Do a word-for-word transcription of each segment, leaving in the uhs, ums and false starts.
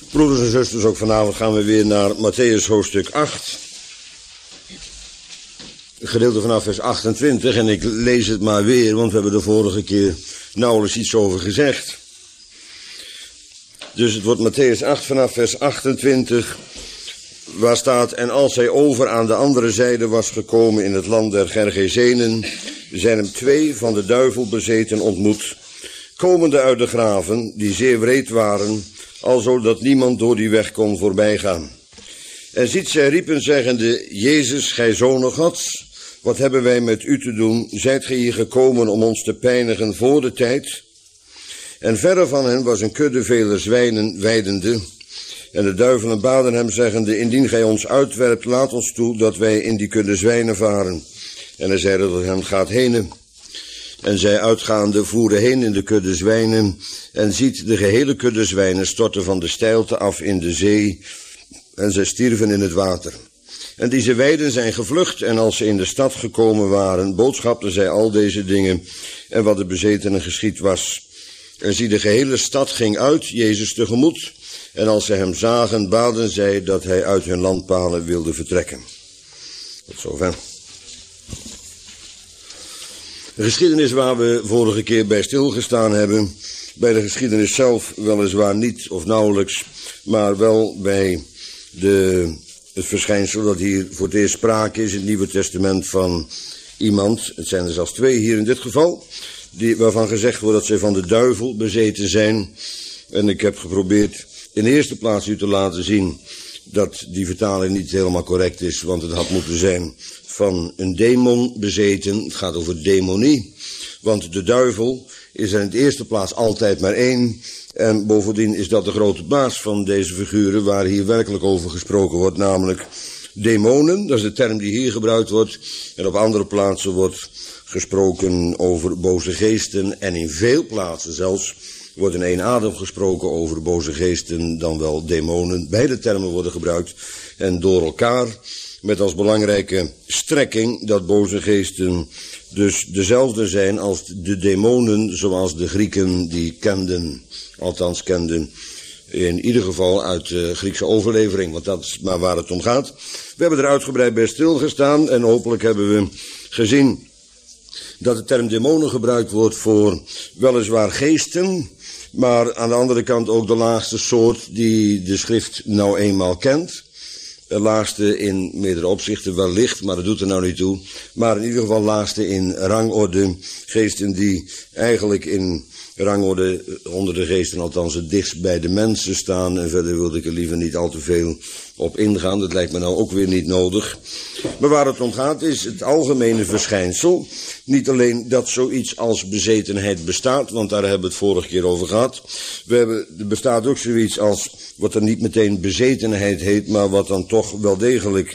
Broeders en zusters, ook vanavond gaan we weer naar Mattheüs hoofdstuk acht. Gedeelte vanaf vers achtentwintig. En ik lees het maar weer, want we hebben de vorige keer nauwelijks iets over gezegd. Dus het wordt Mattheüs acht vanaf vers achtentwintig. Waar staat: en als hij over aan de andere zijde was gekomen in het land der Gergesenen, zijn hem twee van de duivel bezeten ontmoet, komende uit de graven, die zeer wreed waren, alzo dat niemand door die weg kon voorbijgaan. En ziet, zij riepen zeggende: Jezus, gij Zoon Gods, wat hebben wij met u te doen? Zijt gij hier gekomen om ons te pijnigen voor de tijd? En verre van hen was een kudde vele zwijnen weidende. En de duivelen baden hem zeggende: indien gij ons uitwerpt, laat ons toe dat wij in die kudde zwijnen varen. En hij zeide tot hem: gaat henen. En zij uitgaande voeren heen in de kudde zwijnen. En ziet, de gehele kudde zwijnen storten van de steilte af in de zee. En zij stierven in het water. En deze weiden zijn gevlucht. En als ze in de stad gekomen waren, boodschapten zij al deze dingen. En wat de bezetenen geschied was. En zie, de gehele stad ging uit Jezus tegemoet. En als ze hem zagen, baden zij dat hij uit hun landpalen wilde vertrekken. Tot zover. De geschiedenis waar we vorige keer bij stilgestaan hebben. Bij de geschiedenis zelf weliswaar niet of nauwelijks. Maar wel bij de, het verschijnsel dat hier voor het eerst sprake is in het Nieuwe Testament van iemand. Het zijn er zelfs twee hier in dit geval. Die, waarvan gezegd wordt dat zij van de duivel bezeten zijn. En ik heb geprobeerd in de eerste plaats u te laten zien dat die vertaling niet helemaal correct is. Want het had moeten zijn van een demon bezeten. Het gaat over demonie. Want de duivel is er in de eerste plaats altijd maar één. En bovendien is dat de grote baas van deze figuren waar hier werkelijk over gesproken wordt. Namelijk demonen, dat is de term die hier gebruikt wordt. En op andere plaatsen wordt gesproken over boze geesten. En in veel plaatsen zelfs wordt in één adem gesproken over boze geesten, dan wel demonen. Beide termen worden gebruikt en door elkaar, met als belangrijke strekking dat boze geesten dus dezelfde zijn als de demonen zoals de Grieken die kenden, althans kenden, in ieder geval uit de Griekse overlevering, want dat is maar waar het om gaat. We hebben er uitgebreid bij stilgestaan en hopelijk hebben we gezien dat de term demonen gebruikt wordt voor weliswaar geesten, maar aan de andere kant ook de laagste soort die de schrift nou eenmaal kent. De laagste in meerdere opzichten wellicht, maar dat doet er nou niet toe. Maar in ieder geval laagste in rangorde. Geesten die eigenlijk in rangorde onder de geesten althans het dichtst bij de mensen staan. En verder wilde ik er liever niet al te veel op ingaan. Dat lijkt me nou ook weer niet nodig. Maar waar het om gaat is het algemene verschijnsel. Niet alleen dat zoiets als bezetenheid bestaat, want daar hebben we het vorige keer over gehad. We hebben, er bestaat ook zoiets als wat er niet meteen bezetenheid heet, maar wat dan toch wel degelijk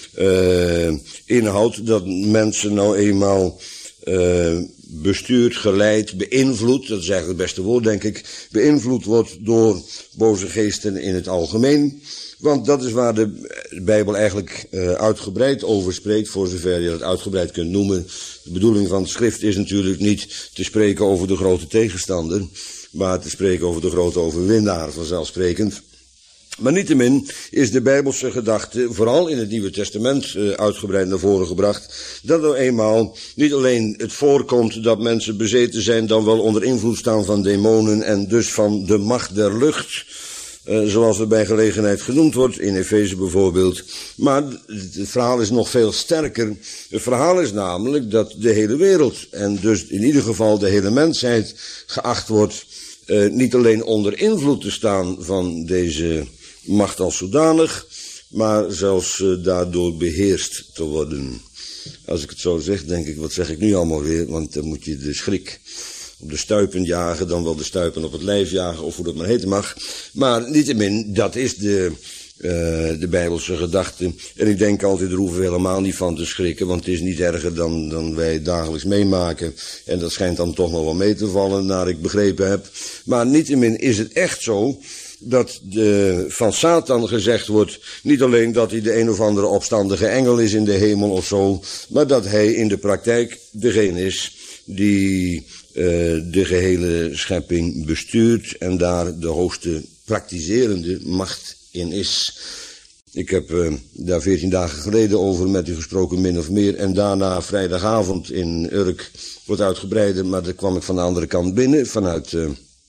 uh, inhoudt dat mensen nou eenmaal uh, bestuurd, geleid, beïnvloed, dat is eigenlijk het beste woord denk ik, beïnvloed wordt door boze geesten in het algemeen. Want dat is waar de Bijbel eigenlijk uh, uitgebreid over spreekt, voor zover je dat uitgebreid kunt noemen. De bedoeling van de schrift is natuurlijk niet te spreken over de grote tegenstander, maar te spreken over de grote overwinnaar, vanzelfsprekend. Maar niettemin is de Bijbelse gedachte, vooral in het Nieuwe Testament uh, uitgebreid naar voren gebracht, dat nou eenmaal niet alleen het voorkomt dat mensen bezeten zijn, dan wel onder invloed staan van demonen en dus van de macht der lucht, uh, zoals het bij gelegenheid genoemd wordt, in Efeze bijvoorbeeld. Maar het verhaal is nog veel sterker. Het verhaal is namelijk dat de hele wereld, en dus in ieder geval de hele mensheid, geacht wordt uh, niet alleen onder invloed te staan van deze macht als zodanig, maar zelfs uh, daardoor beheerst te worden. Als ik het zo zeg, denk ik, wat zeg ik nu allemaal weer? Want dan moet je de schrik op de stuipen jagen, dan wel de stuipen op het lijf jagen, of hoe dat maar heten mag. Maar niettemin, dat is de, uh, de Bijbelse gedachte. En ik denk altijd, daar hoeven we helemaal niet van te schrikken, want het is niet erger dan, dan wij dagelijks meemaken. En dat schijnt dan toch nog wel mee te vallen, naar ik begrepen heb. Maar niettemin is het echt zo dat de, van Satan gezegd wordt, niet alleen dat hij de een of andere opstandige engel is in de hemel of zo, maar dat hij in de praktijk degene is die de gehele schepping bestuurt en daar de hoogste praktiserende macht in is. Ik heb uh, daar veertien dagen geleden over met u gesproken, min of meer. En daarna vrijdagavond in Urk wordt uitgebreider, maar daar kwam ik van de andere kant binnen, vanuit uh,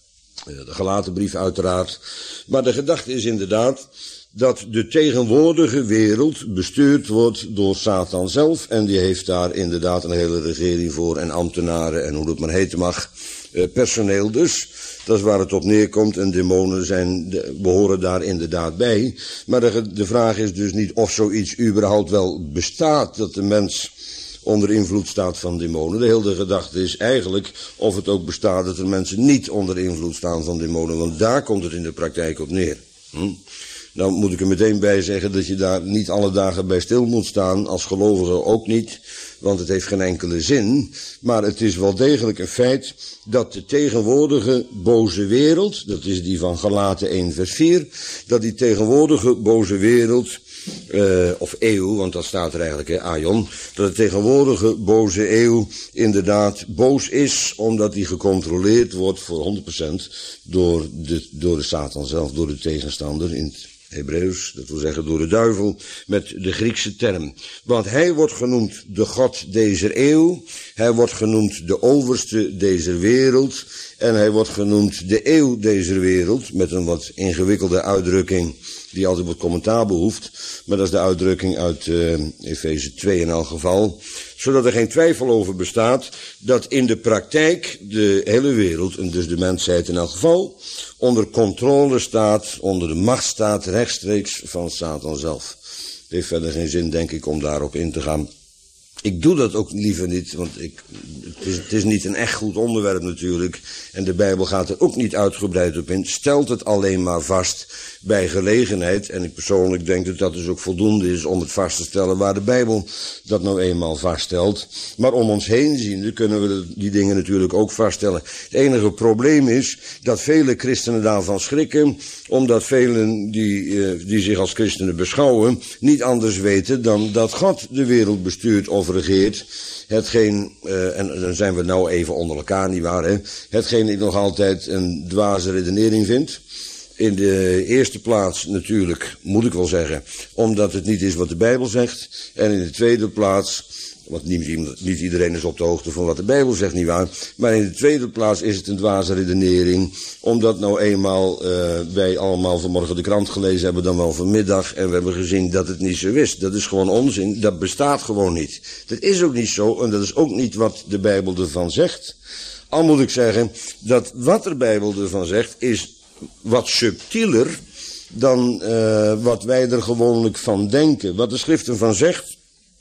de Galatenbrief uiteraard. Maar de gedachte is inderdaad dat de tegenwoordige wereld bestuurd wordt door Satan zelf. En die heeft daar inderdaad een hele regering voor en ambtenaren en hoe dat maar heten mag. Uh, personeel dus. Dat is waar het op neerkomt en demonen zijn, de, behoren daar inderdaad bij. Maar de, de vraag is dus niet of zoiets überhaupt wel bestaat, dat de mens onder invloed staat van demonen. De hele gedachte is eigenlijk of het ook bestaat dat er mensen niet onder invloed staan van demonen. Want daar komt het in de praktijk op neer. Hm? Nou moet ik er meteen bij zeggen dat je daar niet alle dagen bij stil moet staan, als gelovige ook niet, want het heeft geen enkele zin. Maar het is wel degelijk een feit dat de tegenwoordige boze wereld, dat is die van Galaten één vers vier, dat die tegenwoordige boze wereld, uh, of eeuw, want dat staat er eigenlijk, hè, aion, dat de tegenwoordige boze eeuw inderdaad boos is, omdat die gecontroleerd wordt voor honderd procent door de, door de Satan zelf, door de tegenstander in het Hebreeuws, dat wil zeggen door de duivel, met de Griekse term. Want hij wordt genoemd de God dezer eeuw, hij wordt genoemd de overste dezer wereld, en hij wordt genoemd de eeuw dezer wereld, met een wat ingewikkelde uitdrukking, die altijd wat commentaar behoeft, maar dat is de uitdrukking uit uh, Efeze twee in elk geval, zodat er geen twijfel over bestaat dat in de praktijk de hele wereld, en dus de mensheid in elk geval, onder controle staat, onder de macht staat rechtstreeks van Satan zelf. Het heeft verder geen zin, denk ik, om daarop in te gaan. Ik doe dat ook liever niet, want ik, het, is, het is niet een echt goed onderwerp natuurlijk. En de Bijbel gaat er ook niet uitgebreid op in. Stelt het alleen maar vast bij gelegenheid. En ik persoonlijk denk dat dat dus ook voldoende is om het vast te stellen waar de Bijbel dat nou eenmaal vaststelt. Maar om ons heen ziende kunnen we die dingen natuurlijk ook vaststellen. Het enige probleem is dat vele christenen daarvan schrikken, omdat velen die, uh, die zich als christenen beschouwen niet anders weten dan dat God de wereld bestuurt of regeert. Hetgeen, uh, en dan zijn we nou even onder elkaar, nietwaar, hè? Hetgeen ik nog altijd een dwaze redenering vind. In de eerste plaats natuurlijk, moet ik wel zeggen, omdat het niet is wat de Bijbel zegt. En in de tweede plaats, want niet, niet iedereen is op de hoogte van wat de Bijbel zegt, nietwaar. Maar in de tweede plaats is het een dwaze redenering, omdat nou eenmaal uh, wij allemaal vanmorgen de krant gelezen hebben, dan wel vanmiddag, en we hebben gezien dat het niet zo is. Dat is gewoon onzin, dat bestaat gewoon niet. Dat is ook niet zo, en dat is ook niet wat de Bijbel ervan zegt. Al moet ik zeggen, dat wat de Bijbel ervan zegt, is wat subtieler dan uh, wat wij er gewoonlijk van denken. Wat de schrift ervan zegt,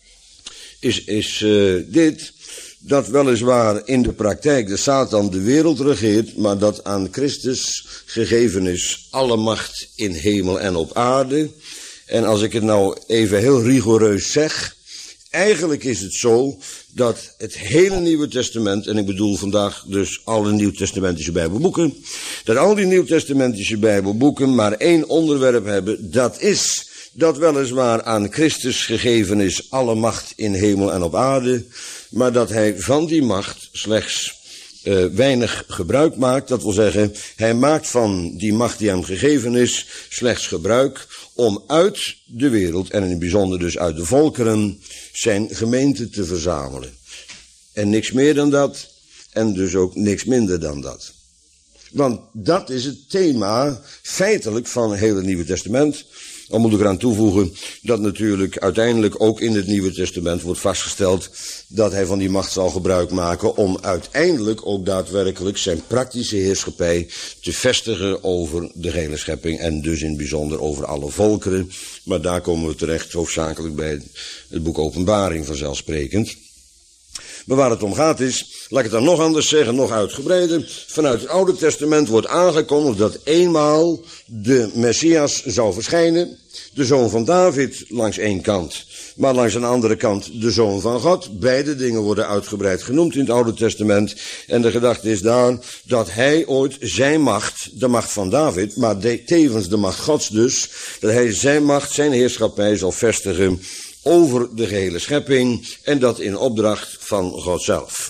is, is uh, dit, dat weliswaar in de praktijk de Satan de wereld regeert, maar dat aan Christus gegeven is alle macht in hemel en op aarde. En als ik het nou even heel rigoureus zeg, eigenlijk is het zo dat het hele Nieuwe Testament, en ik bedoel vandaag dus alle Nieuwtestamentische Bijbelboeken, dat al die Nieuwtestamentische Bijbelboeken maar één onderwerp hebben, dat is dat weliswaar aan Christus gegeven is alle macht in hemel en op aarde, maar dat hij van die macht slechts uh, weinig gebruik maakt. Dat wil zeggen, hij maakt van die macht die hem gegeven is slechts gebruik om uit de wereld, en in het bijzonder dus uit de volkeren, zijn gemeente te verzamelen. En niks meer dan dat, en dus ook niks minder dan dat. Want dat is het thema feitelijk van het hele Nieuwe Testament. Dan moet ik eraan toevoegen dat natuurlijk uiteindelijk ook in het Nieuwe Testament wordt vastgesteld dat hij van die macht zal gebruik maken om uiteindelijk ook daadwerkelijk zijn praktische heerschappij te vestigen over de hele schepping en dus in het bijzonder over alle volkeren. Maar daar komen we terecht hoofdzakelijk bij het boek Openbaring vanzelfsprekend. Maar waar het om gaat is, laat ik het dan nog anders zeggen, nog uitgebreider. Vanuit het Oude Testament wordt aangekondigd dat eenmaal de Messias zou verschijnen. De zoon van David langs één kant, maar langs een andere kant de zoon van God. Beide dingen worden uitgebreid genoemd in het Oude Testament. En de gedachte is daar dat hij ooit zijn macht, de macht van David, maar de, tevens de macht Gods dus, dat hij zijn macht, zijn heerschappij zal vestigen over de gehele schepping, en dat in opdracht van God zelf.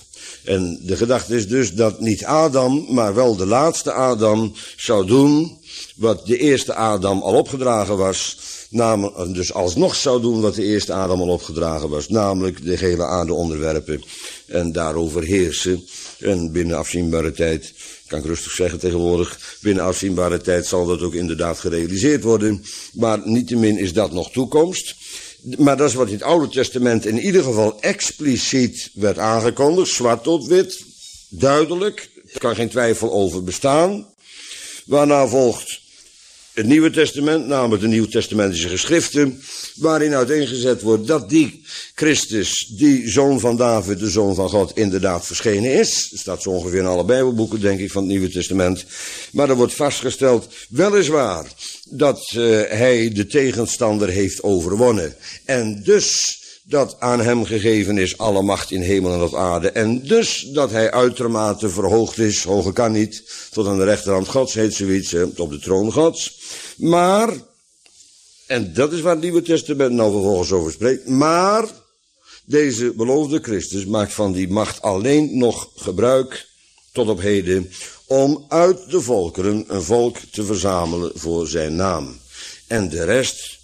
En de gedachte is dus dat niet Adam, maar wel de laatste Adam zou doen wat de eerste Adam al opgedragen was. Namelijk, dus alsnog zou doen wat de eerste Adam al opgedragen was. Namelijk de gehele aarde onderwerpen en daarover heersen. En binnen afzienbare tijd, kan ik rustig zeggen tegenwoordig, binnen afzienbare tijd zal dat ook inderdaad gerealiseerd worden. Maar niettemin is dat nog toekomst. Maar dat is wat in het Oude Testament in ieder geval expliciet werd aangekondigd. Zwart op wit, duidelijk, er kan geen twijfel over bestaan. Waarna volgt het Nieuwe Testament, namelijk de Nieuwtestamentische geschriften, waarin uiteengezet wordt dat die Christus, die zoon van David, de zoon van God, inderdaad verschenen is. Dat staat zo ongeveer in alle Bijbelboeken, denk ik, van het Nieuwe Testament. Maar er wordt vastgesteld, weliswaar, dat uh, hij de tegenstander heeft overwonnen. En dus dat aan hem gegeven is alle macht in hemel en op aarde. En dus dat hij uitermate verhoogd is, hoger kan niet, tot aan de rechterhand Gods, heet zoiets, hè, op de troon Gods. Maar, en dat is waar het Nieuwe Testament nou vervolgens over spreekt, maar deze beloofde Christus maakt van die macht alleen nog gebruik, tot op heden, om uit de volkeren een volk te verzamelen voor zijn naam. En de rest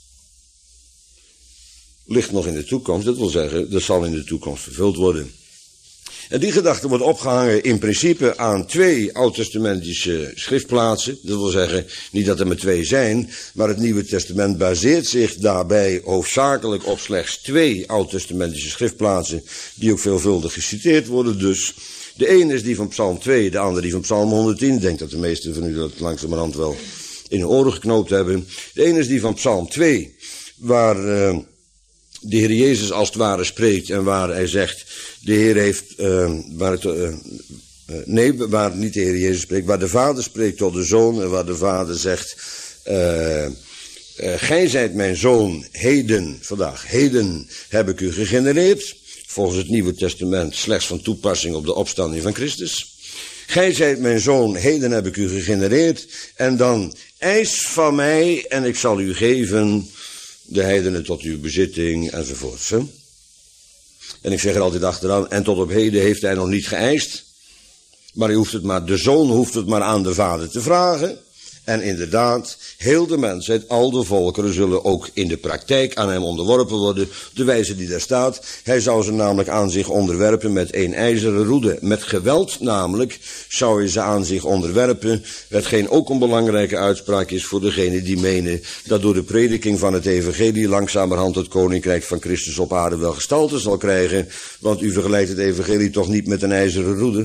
ligt nog in de toekomst, dat wil zeggen, dat zal in de toekomst vervuld worden. En die gedachte wordt opgehangen in principe aan twee oud-testamentische schriftplaatsen. Dat wil zeggen, niet dat er maar twee zijn, maar het Nieuwe Testament baseert zich daarbij hoofdzakelijk op slechts twee oud-testamentische schriftplaatsen, die ook veelvuldig geciteerd worden dus. De ene is die van Psalm twee, de andere die van Psalm honderdtien. Ik denk dat de meesten van u dat langzamerhand wel in hun oren geknoopt hebben. De ene is die van Psalm twee, waar uh, de Heer Jezus als het ware spreekt en waar hij zegt, de Heer heeft, uh, waar het, uh, uh, nee, waar niet de Heer Jezus spreekt, waar de Vader spreekt tot de Zoon en waar de Vader zegt, uh, uh, gij zijt mijn Zoon, heden, vandaag, heden heb ik u gegenereerd. Volgens het Nieuwe Testament slechts van toepassing op de opstanding van Christus. Gij zijt mijn Zoon, heden heb ik u gegenereerd. En dan, eis van mij en ik zal u geven de heidenen tot uw bezitting enzovoorts. Hè? En ik zeg er altijd achteraan, en tot op heden heeft hij nog niet geëist. Maar hij hoeft het maar, de Zoon hoeft het maar aan de Vader te vragen. En inderdaad, heel de mensheid, al de volkeren zullen ook in de praktijk aan hem onderworpen worden. De wijze die daar staat, hij zou ze namelijk aan zich onderwerpen met een ijzeren roede. Met geweld namelijk zou hij ze aan zich onderwerpen. Hetgeen ook een belangrijke uitspraak is voor degenen die menen dat door de prediking van het evangelie langzamerhand het koninkrijk van Christus op aarde wel gestalte zal krijgen. Want u vergelijkt het evangelie toch niet met een ijzeren roede?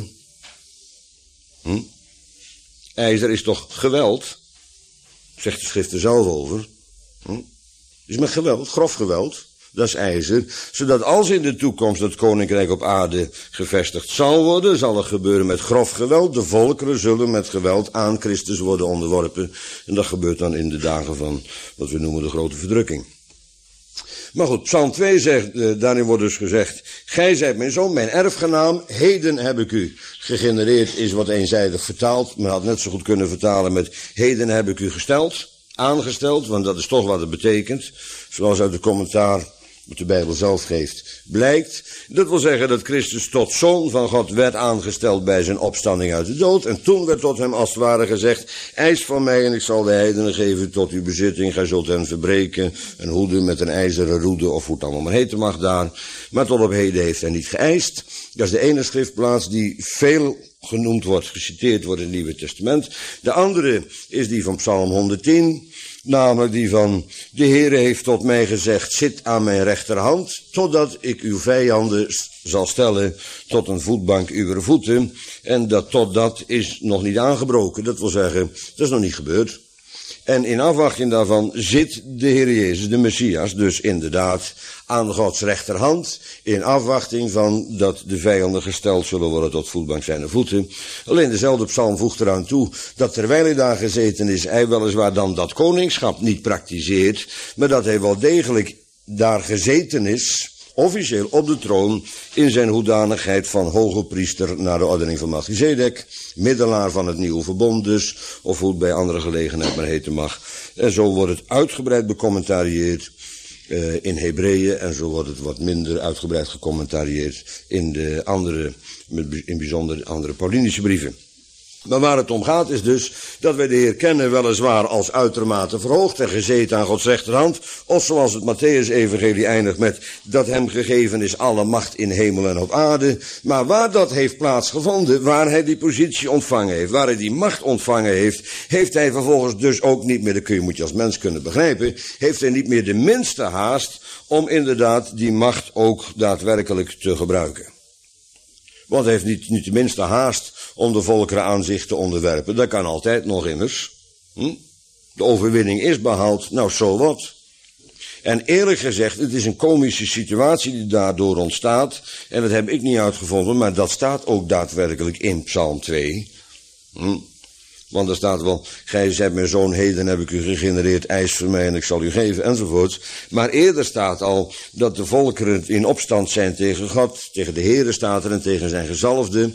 Hm? IJzer is toch geweld? Zegt de schrift er zelf over. Hm? Is met geweld, grof geweld. Dat is ijzer. Zodat als in de toekomst het koninkrijk op aarde gevestigd zal worden, zal het gebeuren met grof geweld. De volkeren zullen met geweld aan Christus worden onderworpen. En dat gebeurt dan in de dagen van wat we noemen de grote verdrukking. Maar goed, Psalm twee zegt, uh, daarin wordt dus gezegd, gij zijt mijn zoon, mijn erfgenaam, heden heb ik u gegenereerd, is wat eenzijdig vertaald. Men had net zo goed kunnen vertalen met, heden heb ik u gesteld, aangesteld, want dat is toch wat het betekent. Zoals uit de commentaar, wat de Bijbel zelf geeft, blijkt. Dat wil zeggen dat Christus tot zoon van God werd aangesteld bij zijn opstanding uit de dood. En toen werd tot hem als het ware gezegd, eis van mij en ik zal de heidenen geven tot uw bezitting. Gij zult hen verbreken en hoeden met een ijzeren roede of hoe het allemaal maar heten mag daar. Maar tot op heden heeft hij niet geëist. Dat is de ene schriftplaats die veel genoemd wordt, geciteerd wordt in het Nieuwe Testament. De andere is die van Psalm honderdtien. Namelijk die van, de Heere heeft tot mij gezegd, zit aan mijn rechterhand, totdat ik uw vijanden zal stellen tot een voetbank uw voeten. En dat totdat is nog niet aangebroken, dat wil zeggen, dat is nog niet gebeurd. En in afwachting daarvan zit de Heer Jezus, de Messias, dus inderdaad aan Gods rechterhand, in afwachting van dat de vijanden gesteld zullen worden tot voetbank zijn voeten. Alleen dezelfde psalm voegt eraan toe dat terwijl hij daar gezeten is, hij weliswaar dan dat koningschap niet praktiseert, maar dat hij wel degelijk daar gezeten is, officieel op de troon, in zijn hoedanigheid van hoge priester naar de ordening van Melchizedek, middelaar van het nieuwe verbond dus, of hoe het bij andere gelegenheid maar heten mag. En zo wordt het uitgebreid becommentarieerd uh, in Hebreeën en zo wordt het wat minder uitgebreid gecommentarieerd in de andere, in bijzonder andere Paulinische brieven. Maar waar het om gaat is dus dat wij de Heer kennen weliswaar als uitermate verhoogd en gezeten aan Gods rechterhand. Of zoals het Mattheüs-evangelie eindigt met dat hem gegeven is alle macht in hemel en op aarde. Maar waar dat heeft plaatsgevonden, waar hij die positie ontvangen heeft, waar hij die macht ontvangen heeft, heeft hij vervolgens dus ook niet meer, dat kun je, moet je als mens kunnen begrijpen, heeft hij niet meer de minste haast om inderdaad die macht ook daadwerkelijk te gebruiken. Want hij heeft niet, niet de minste haast om de volkeren aan zich te onderwerpen. Dat kan altijd nog immers. Hm? De overwinning is behaald, nou zo wat. En eerlijk gezegd, het is een komische situatie die daardoor ontstaat. En dat heb ik niet uitgevonden, maar dat staat ook daadwerkelijk in Psalm twee. Hm? Want er staat wel, gij zijt mijn zoon, heden heb ik u gegenereerd, eis voor mij en ik zal u geven, enzovoort. Maar eerder staat al dat de volkeren in opstand zijn tegen God, tegen de Heere staat er en tegen zijn gezalfde.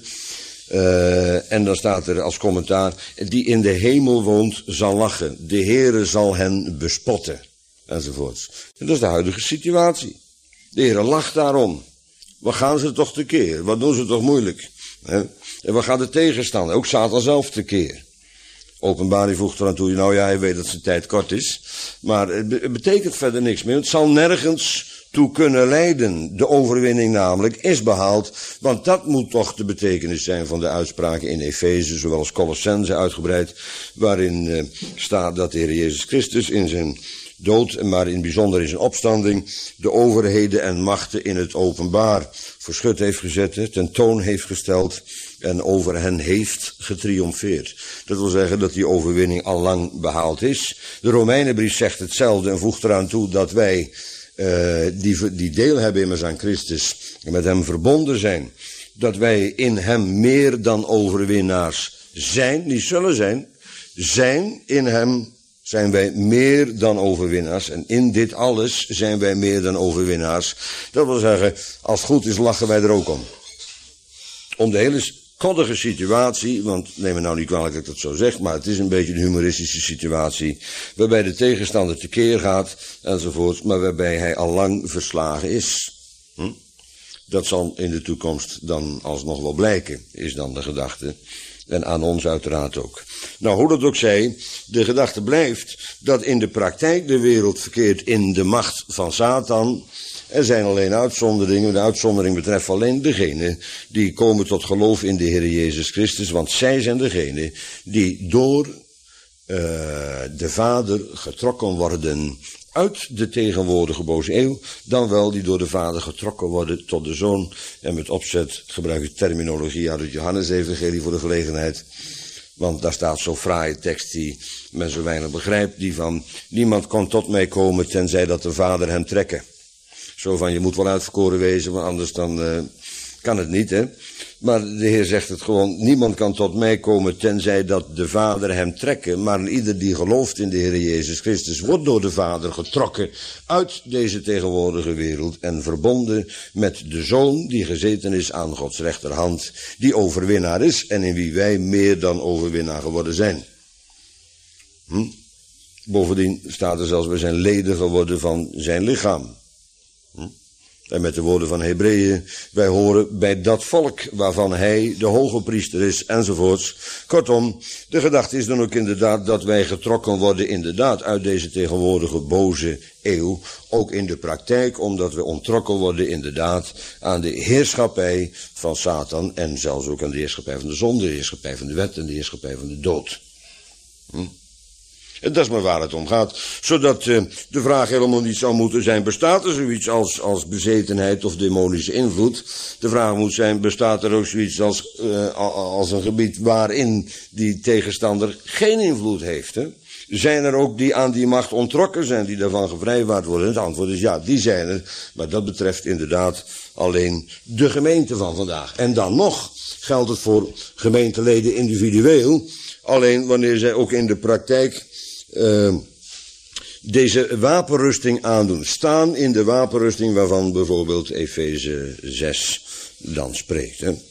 Uh, en dan staat er als commentaar, die in de hemel woont zal lachen, de Heere zal hen bespotten, enzovoort. En dat is de huidige situatie. De Heere lacht daarom. Wat gaan ze toch tekeer? Wat doen ze toch moeilijk? He? En wat gaat de tegenstander? Ook Satan zelf tekeer. Openbaring voegt eraan toe, nou ja, hij weet dat zijn tijd kort is. Maar het betekent verder niks meer. Het zal nergens toe kunnen leiden. De overwinning namelijk is behaald. Want dat moet toch de betekenis zijn van de uitspraken in Efeze, zowel als Colossense uitgebreid. Waarin uh, staat dat de Heer Jezus Christus in zijn dood, maar in het bijzonder in zijn opstanding, de overheden en machten in het openbaar verschut heeft gezet, ten toon heeft gesteld en over hen heeft getriomfeerd. Dat wil zeggen dat die overwinning al lang behaald is. De Romeinenbrief zegt hetzelfde en voegt eraan toe dat wij uh, die, die deel hebben immers aan Christus en met hem verbonden zijn, dat wij in hem meer dan overwinnaars zijn, niet zullen zijn, zijn in hem zijn wij meer dan overwinnaars. En in dit alles zijn wij meer dan overwinnaars. Dat wil zeggen, als het goed is, lachen wij er ook om. Om de hele koddige situatie, want neem me nou niet kwalijk dat ik dat zo zeg, maar het is een beetje een humoristische situatie, waarbij de tegenstander tekeer gaat, enzovoort, maar waarbij hij al lang verslagen is. Hm? Dat zal in de toekomst dan alsnog wel blijken, is dan de gedachte. En aan ons uiteraard ook. Nou, hoe dat ook zij, de gedachte blijft dat in de praktijk de wereld verkeert in de macht van Satan. Er zijn alleen uitzonderingen. De uitzondering betreft alleen degenen die komen tot geloof in de Heer Jezus Christus. Want zij zijn degenen die door uh, de Vader getrokken worden uit de tegenwoordige boze eeuw, dan wel die door de Vader getrokken worden tot de Zoon. En met opzet gebruik ik terminologie uit het Johannes-evangelie voor de gelegenheid. Want daar staat zo'n fraaie tekst die men zo weinig begrijpt, die van, niemand kon tot mij komen tenzij dat de Vader hem trekken. Zo van, je moet wel uitverkoren wezen, want anders dan uh, kan het niet, hè. Maar de Heer zegt het gewoon, niemand kan tot mij komen tenzij dat de Vader hem trekken. Maar ieder die gelooft in de Heer Jezus Christus wordt door de Vader getrokken uit deze tegenwoordige wereld en verbonden met de Zoon die gezeten is aan Gods rechterhand, die overwinnaar is en in wie wij meer dan overwinnaar geworden zijn. Hm? Bovendien staat er zelfs, we zijn leden geworden van zijn lichaam. Hm? En met de woorden van Hebreeën, wij horen bij dat volk waarvan hij de hoge priester is, enzovoorts. Kortom, de gedachte is dan ook inderdaad dat wij getrokken worden inderdaad uit deze tegenwoordige boze eeuw. Ook in de praktijk, omdat we onttrokken worden inderdaad aan de heerschappij van Satan en zelfs ook aan de heerschappij van de zonde, de heerschappij van de wet en de heerschappij van de dood. Hm? En dat is maar waar het om gaat. Zodat uh, de vraag helemaal niet zou moeten zijn, bestaat er zoiets als, als bezetenheid of demonische invloed? De vraag moet zijn, bestaat er ook zoiets als, uh, als een gebied waarin die tegenstander geen invloed heeft? Hè? Zijn er ook die aan die macht onttrokken zijn, die daarvan gevrijwaard worden? Het antwoord is ja, die zijn er. Maar dat betreft inderdaad alleen de gemeente van vandaag. En dan nog geldt het voor gemeenteleden individueel. Alleen wanneer zij ook in de praktijk Uh, deze wapenrusting aandoen. Staan in de wapenrusting waarvan bijvoorbeeld Efeze zes dan spreekt. Hè?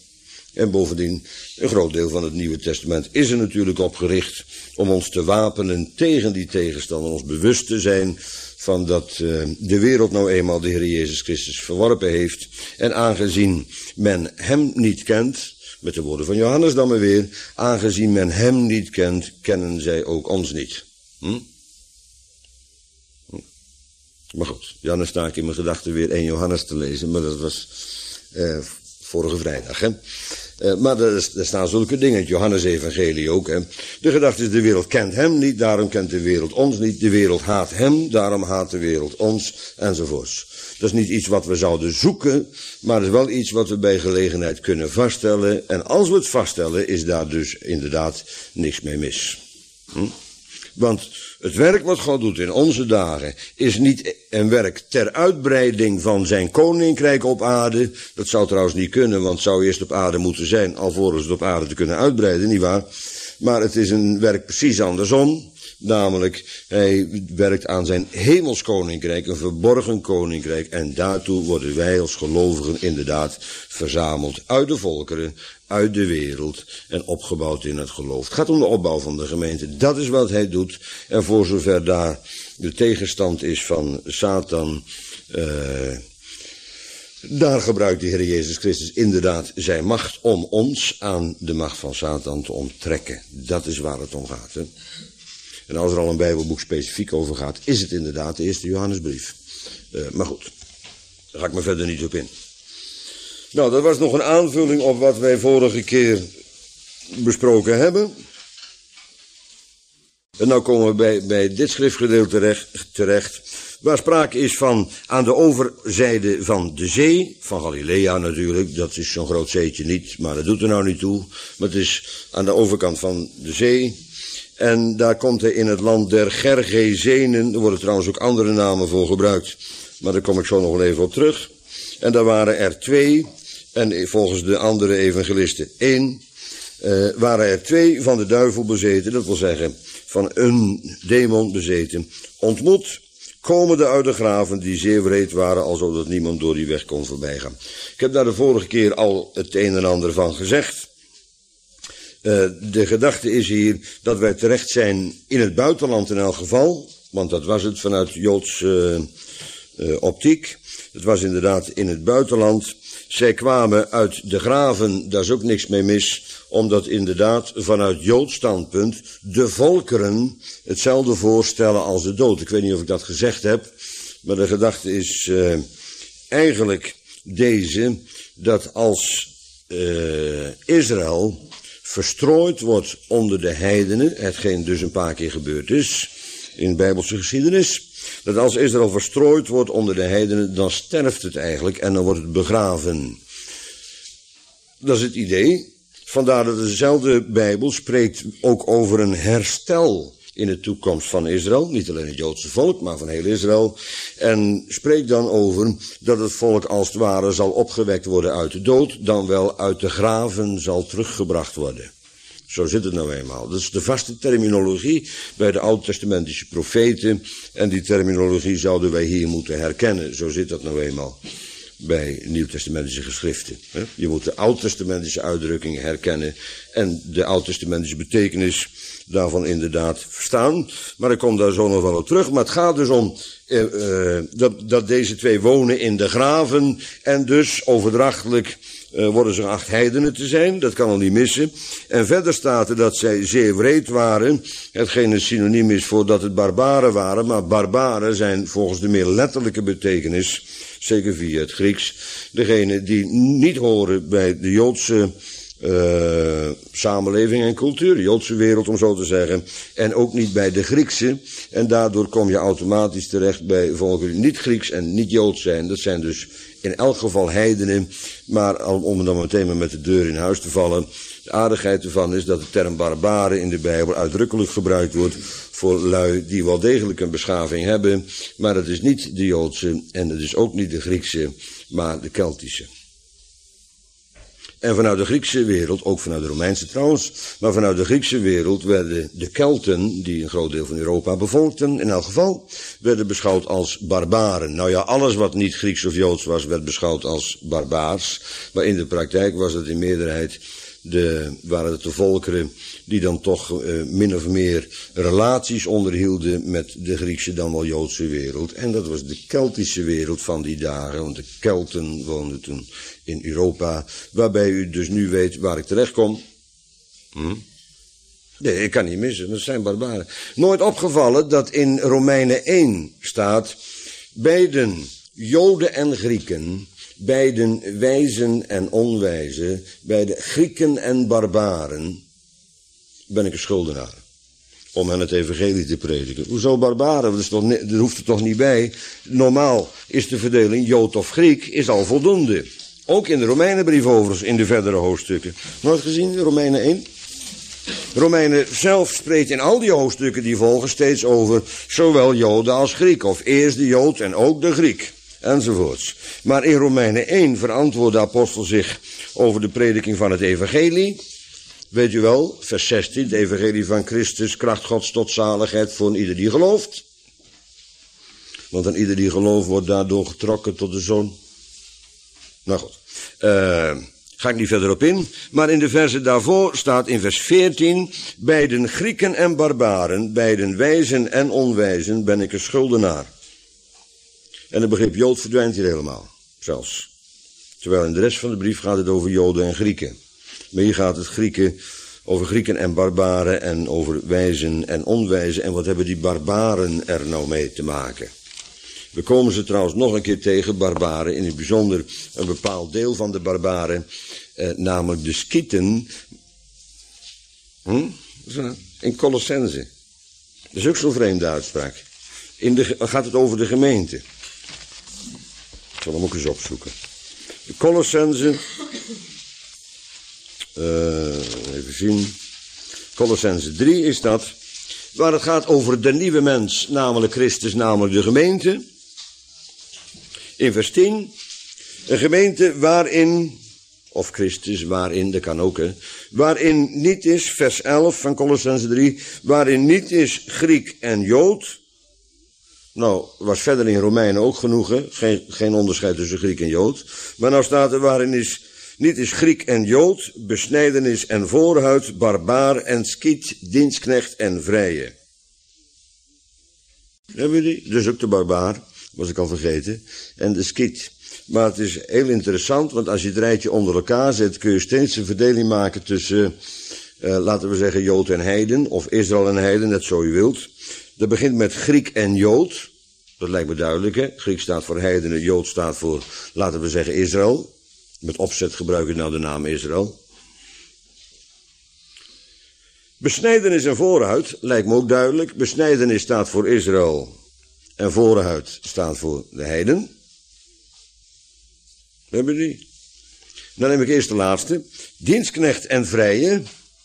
En bovendien, een groot deel van het Nieuwe Testament is er natuurlijk op gericht om ons te wapenen tegen die tegenstander, ons bewust te zijn van dat uh, de wereld nou eenmaal de Heer Jezus Christus verworpen heeft. En aangezien men hem niet kent, met de woorden van Johannes dan maar weer, aangezien men hem niet kent, kennen zij ook ons niet. Hm? Hm. Maar goed, ja, dan sta ik in mijn gedachten weer één Johannes te lezen, maar dat was uh, vorige vrijdag, hè. Uh, maar er, er staan zulke dingen in het Johannes-evangelie ook. Hè. De gedachte is, de wereld kent hem niet, daarom kent de wereld ons niet. De wereld haat hem, daarom haat de wereld ons, enzovoorts. Dat is niet iets wat we zouden zoeken, maar het is wel iets wat we bij gelegenheid kunnen vaststellen. En als we het vaststellen, is daar dus inderdaad niks mee mis. Hm? Want het werk wat God doet in onze dagen is niet een werk ter uitbreiding van zijn koninkrijk op aarde. Dat zou trouwens niet kunnen, want het zou eerst op aarde moeten zijn, alvorens het op aarde te kunnen uitbreiden, nietwaar? Maar het is een werk precies andersom. Namelijk, hij werkt aan zijn hemels koninkrijk, een verborgen koninkrijk. En daartoe worden wij als gelovigen inderdaad verzameld uit de volkeren, uit de wereld en opgebouwd in het geloof. Het gaat om de opbouw van de gemeente. Dat is wat hij doet. En voor zover daar de tegenstand is van Satan, uh, daar gebruikt de Heer Jezus Christus inderdaad zijn macht om ons aan de macht van Satan te onttrekken. Dat is waar het om gaat, hè. En als er al een Bijbelboek specifiek over gaat, is het inderdaad de eerste Johannesbrief. Uh, maar goed, daar ga ik me verder niet op in. Nou, dat was nog een aanvulling op wat wij vorige keer besproken hebben. En nou komen we bij, bij dit schriftgedeelte terecht, terecht, waar sprake is van aan de overzijde van de zee, van Galilea natuurlijk, dat is zo'n groot zeetje niet, maar dat doet er nou niet toe. Maar het is aan de overkant van de zee. En daar komt hij in het land der Gergezenen. Er worden trouwens ook andere namen voor gebruikt. Maar daar kom ik zo nog wel even op terug. En daar waren er twee. En volgens de andere evangelisten één. Uh, waren er twee van de duivel bezeten. Dat wil zeggen van een demon bezeten. Ontmoet. Komende uit de graven die zeer wreed waren. Alsof dat niemand door die weg kon voorbijgaan. Ik heb daar de vorige keer al het een en ander van gezegd. Uh, de gedachte is hier dat wij terecht zijn in het buitenland in elk geval, want dat was het vanuit Joodse uh, uh, optiek. Het was inderdaad in het buitenland. Zij kwamen uit de graven, daar is ook niks mee mis, omdat inderdaad vanuit Joods standpunt de volkeren hetzelfde voorstellen als de dood. Ik weet niet of ik dat gezegd heb, maar de gedachte is uh, eigenlijk deze, dat als uh, Israël verstrooid wordt onder de heidenen, hetgeen dus een paar keer gebeurd is in de Bijbelse geschiedenis, dat als Israël verstrooid wordt onder de heidenen, dan sterft het eigenlijk en dan wordt het begraven. Dat is het idee. Vandaar dat dezelfde Bijbel spreekt ook over een herstel in de toekomst van Israël. Niet alleen het Joodse volk, maar van heel Israël. En spreekt dan over dat het volk als het ware zal opgewekt worden uit de dood, dan wel uit de graven zal teruggebracht worden. Zo zit het nou eenmaal. Dat is de vaste terminologie bij de oud-testamentische profeten. En die terminologie zouden wij hier moeten herkennen. Zo zit dat nou eenmaal bij nieuwtestamentische geschriften. Je moet de oud-testamentische uitdrukkingen herkennen en de oud-testamentische betekenis daarvan inderdaad verstaan. Maar ik kom daar zo nog wel op terug. Maar het gaat dus om uh, uh, dat, dat deze twee wonen in de graven en dus overdrachtelijk uh, worden ze geacht heidenen te zijn. Dat kan al niet missen. En verder staat er dat zij zeer wreed waren. Hetgeen een synoniem is voor dat het barbaren waren. Maar barbaren zijn volgens de meer letterlijke betekenis, zeker via het Grieks, degene die niet horen bij de Joodse Uh, samenleving en cultuur, de Joodse wereld om zo te zeggen, en ook niet bij de Griekse, en daardoor kom je automatisch terecht bij volkeren die niet Grieks en niet Joods zijn. Dat zijn dus in elk geval heidenen, maar om dan meteen maar met de deur in huis te vallen, de aardigheid ervan is dat de term barbaren in de Bijbel uitdrukkelijk gebruikt wordt voor lui die wel degelijk een beschaving hebben, maar het is niet de Joodse en het is ook niet de Griekse, maar de Keltische. En vanuit de Griekse wereld, ook vanuit de Romeinse trouwens, maar vanuit de Griekse wereld werden de Kelten, die een groot deel van Europa bevolkten, in elk geval, werden beschouwd als barbaren. Nou ja, alles wat niet Grieks of Joods was, werd beschouwd als barbaars. Maar in de praktijk was het in meerderheid, de, waren het de volkeren die dan toch uh, min of meer relaties onderhielden met de Griekse dan wel Joodse wereld. En dat was de Keltische wereld van die dagen, want de Kelten woonden toen in Europa, waarbij u dus nu weet waar ik terecht kom. Hm? Nee, ik kan niet missen, dat zijn barbaren. Nooit opgevallen dat in Romeinen één staat, beiden Joden en Grieken, beiden wijzen en onwijzen, beide Grieken en barbaren, ben ik een schuldenaar. Om hen het evangelie te prediken. Hoezo barbaren? Dat, is toch, dat hoeft er toch niet bij. Normaal is de verdeling Jood of Griek is al voldoende. Ook in de Romeinenbrief overigens, in de verdere hoofdstukken. Nooit gezien, Romeinen één? Romeinen zelf spreekt in al die hoofdstukken die volgen steeds over zowel Joden als Grieken. Of eerst de Jood en ook de Griek. Enzovoorts. Maar in Romeinen één verantwoordt de apostel zich over de prediking van het evangelie. Weet u wel, vers zestien, het evangelie van Christus, kracht Gods tot zaligheid voor ieder die gelooft. Want aan ieder die gelooft wordt daardoor getrokken tot de Zoon. Nou goed, uh, ga ik niet verder op in. Maar in de verse daarvoor staat in vers veertien, beiden Grieken en barbaren, beiden wijzen en onwijzen, ben ik een schuldenaar. En het begrip Jood verdwijnt hier helemaal, zelfs. Terwijl in de rest van de brief gaat het over Joden en Grieken. Maar hier gaat het Grieken, over Grieken en barbaren en over wijzen en onwijzen. En wat hebben die barbaren er nou mee te maken? We komen ze trouwens nog een keer tegen, barbaren, in het bijzonder een bepaald deel van de barbaren, eh, namelijk de Skieten, hm? in Colossense. Dat is ook zo'n vreemde uitspraak. In de, dan gaat het over de gemeente. Ik zal hem ook eens opzoeken. De Colossense, uh, even zien, Colossense drie is dat, waar het gaat over de nieuwe mens, namelijk Christus, namelijk de gemeente. In vers tien, een gemeente waarin, of Christus, waarin, dat kan ook, hè, waarin niet is, vers elf van Colossense drie, waarin niet is Griek en Jood. Nou, was verder in Romeinen ook genoeg, hè? Geen, geen onderscheid tussen Griek en Jood. Maar nou staat er waarin is, niet is Griek en Jood, besnijdenis en voorhuid, barbaar en skiet, dienstknecht en vrije. Hebben we die? Dus ook de barbaar, was ik al vergeten, en de skiet. Maar het is heel interessant, want als je het rijtje onder elkaar zet, kun je steeds een verdeling maken tussen, uh, laten we zeggen, Jood en heiden, of Israël en heiden, net zo u wilt. Dat begint met Griek en Jood. Dat lijkt me duidelijk, hè. Griek staat voor heidenen, Jood staat voor, laten we zeggen, Israël. Met opzet gebruik ik nou de naam Israël. Besnijdenis en voorhuid lijkt me ook duidelijk. Besnijdenis staat voor Israël en voorhuid staat voor de heiden. Hebben we die? Dan neem ik eerst de laatste. Dienstknecht en vrije.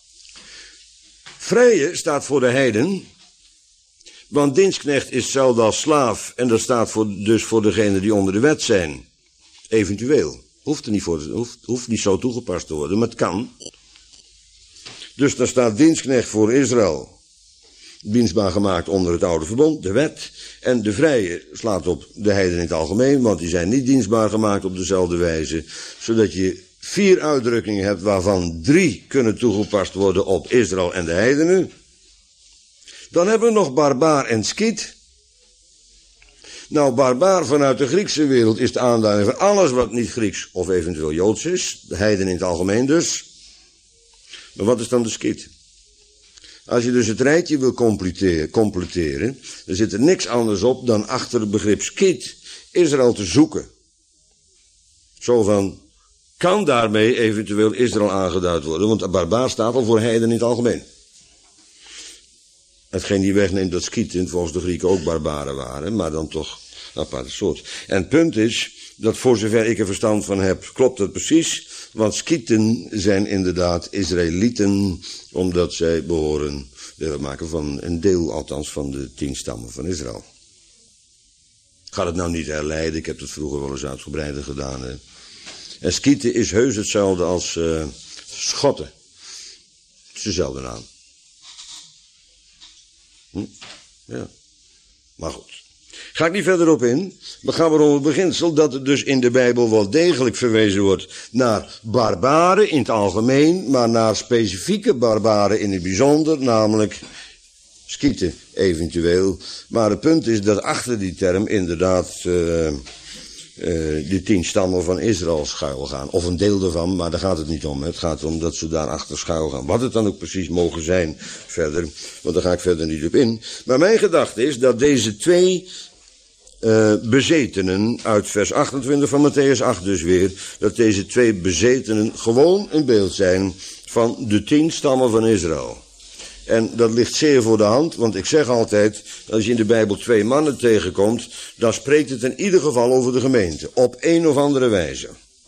Vrije staat voor de heiden. Want dienstknecht is hetzelfde als slaaf. En dat staat voor, dus voor degenen die onder de wet zijn. Eventueel. Hoeft, er niet voor, hoeft, hoeft niet zo toegepast te worden, maar het kan. Dus daar staat dienstknecht voor Israël. Dienstbaar gemaakt onder het oude verbond, de wet. En de vrije slaat op de heidenen in het algemeen, want die zijn niet dienstbaar gemaakt op dezelfde wijze. Zodat je vier uitdrukkingen hebt waarvan drie kunnen toegepast worden op Israël en de heidenen. Dan hebben we nog barbaar en skiet. Nou, barbaar vanuit de Griekse wereld is de aanduiding van alles wat niet Grieks of eventueel Joods is. De heiden in het algemeen dus. Maar wat is dan de skiet? Als je dus het rijtje wil completeren, completeren, dan zit er niks anders op dan achter het begrip skiet Israël te zoeken. Zo van, kan daarmee eventueel Israël aangeduid worden? Want barbaar staat al voor heiden in het algemeen. Hetgeen die wegneemt dat skieten volgens de Grieken ook barbaren waren, maar dan toch een aparte soort. En het punt is, dat voor zover ik er verstand van heb, klopt dat precies. Want skieten zijn inderdaad Israëlieten, omdat zij behoren deel maken van een deel althans van de tien stammen van Israël. Ik ga het nou niet herleiden, ik heb het vroeger wel eens uitgebreider gedaan. Hè. En skieten is heus hetzelfde als uh, schotten. Het is dezelfde naam. Hm? Ja. Maar goed. Ga ik niet verder op in. We gaan maar om het beginsel dat er dus in de Bijbel wel degelijk verwezen wordt naar barbaren in het algemeen, maar naar specifieke barbaren in het bijzonder, namelijk skieten eventueel. Maar het punt is dat achter die term inderdaad uh, uh, de tien stammen van Israël schuil gaan. Of een deel daarvan, maar daar gaat het niet om. Het gaat om dat ze daarachter schuil gaan. Wat het dan ook precies mogen zijn verder, want daar ga ik verder niet op in. Maar mijn gedachte is dat deze twee Uh, bezetenen, uit vers achtentwintig van Matthäus acht dus weer, dat deze twee bezetenen gewoon een beeld zijn van de tien stammen van Israël. En dat ligt zeer voor de hand, want ik zeg altijd, als je in de Bijbel twee mannen tegenkomt, dan spreekt het in ieder geval over de gemeente, op een of andere wijze.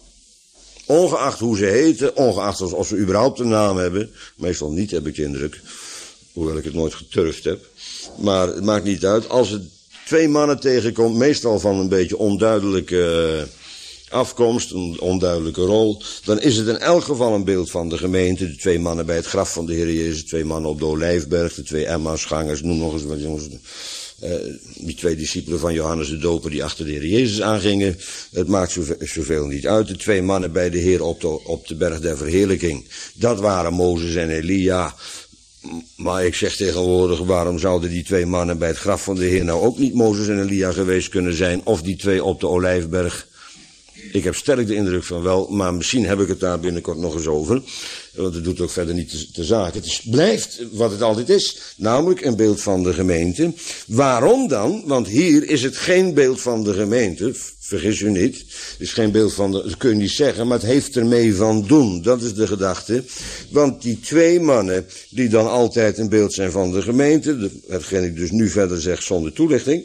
Ongeacht hoe ze heten, ongeacht of, of ze überhaupt een naam hebben, meestal niet heb ik de indruk, hoewel ik het nooit geturfd heb, maar het maakt niet uit, als het twee mannen tegenkomt, meestal van een beetje onduidelijke afkomst, een onduidelijke rol, dan is het in elk geval een beeld van de gemeente. De twee mannen bij het graf van de Heer Jezus, twee mannen op de Olijfberg, de twee Emmausgangers, noem nog eens wat jongens, uh, die twee discipelen van Johannes de Doper die achter de Heer Jezus aangingen. Het maakt zoveel, zoveel niet uit. De twee mannen bij de Heer op de, op de berg der verheerlijking, dat waren Mozes en Elia. Maar ik zeg tegenwoordig, waarom zouden die twee mannen bij het graf van de Heer nou ook niet Mozes en Elia geweest kunnen zijn? Of die twee op de Olijfberg? Ik heb sterk de indruk van wel, maar misschien heb ik het daar binnenkort nog eens over. Want het doet ook verder niet te, te zaken. Het is, blijft wat het altijd is, namelijk een beeld van de gemeente. Waarom dan? Want hier is het geen beeld van de gemeente. Vergis u niet. Het is geen beeld van de, dat kun je niet zeggen, maar het heeft ermee van doen. Dat is de gedachte. Want die twee mannen, die dan altijd een beeld zijn van de gemeente, hetgeen ik dus nu verder zeg zonder toelichting.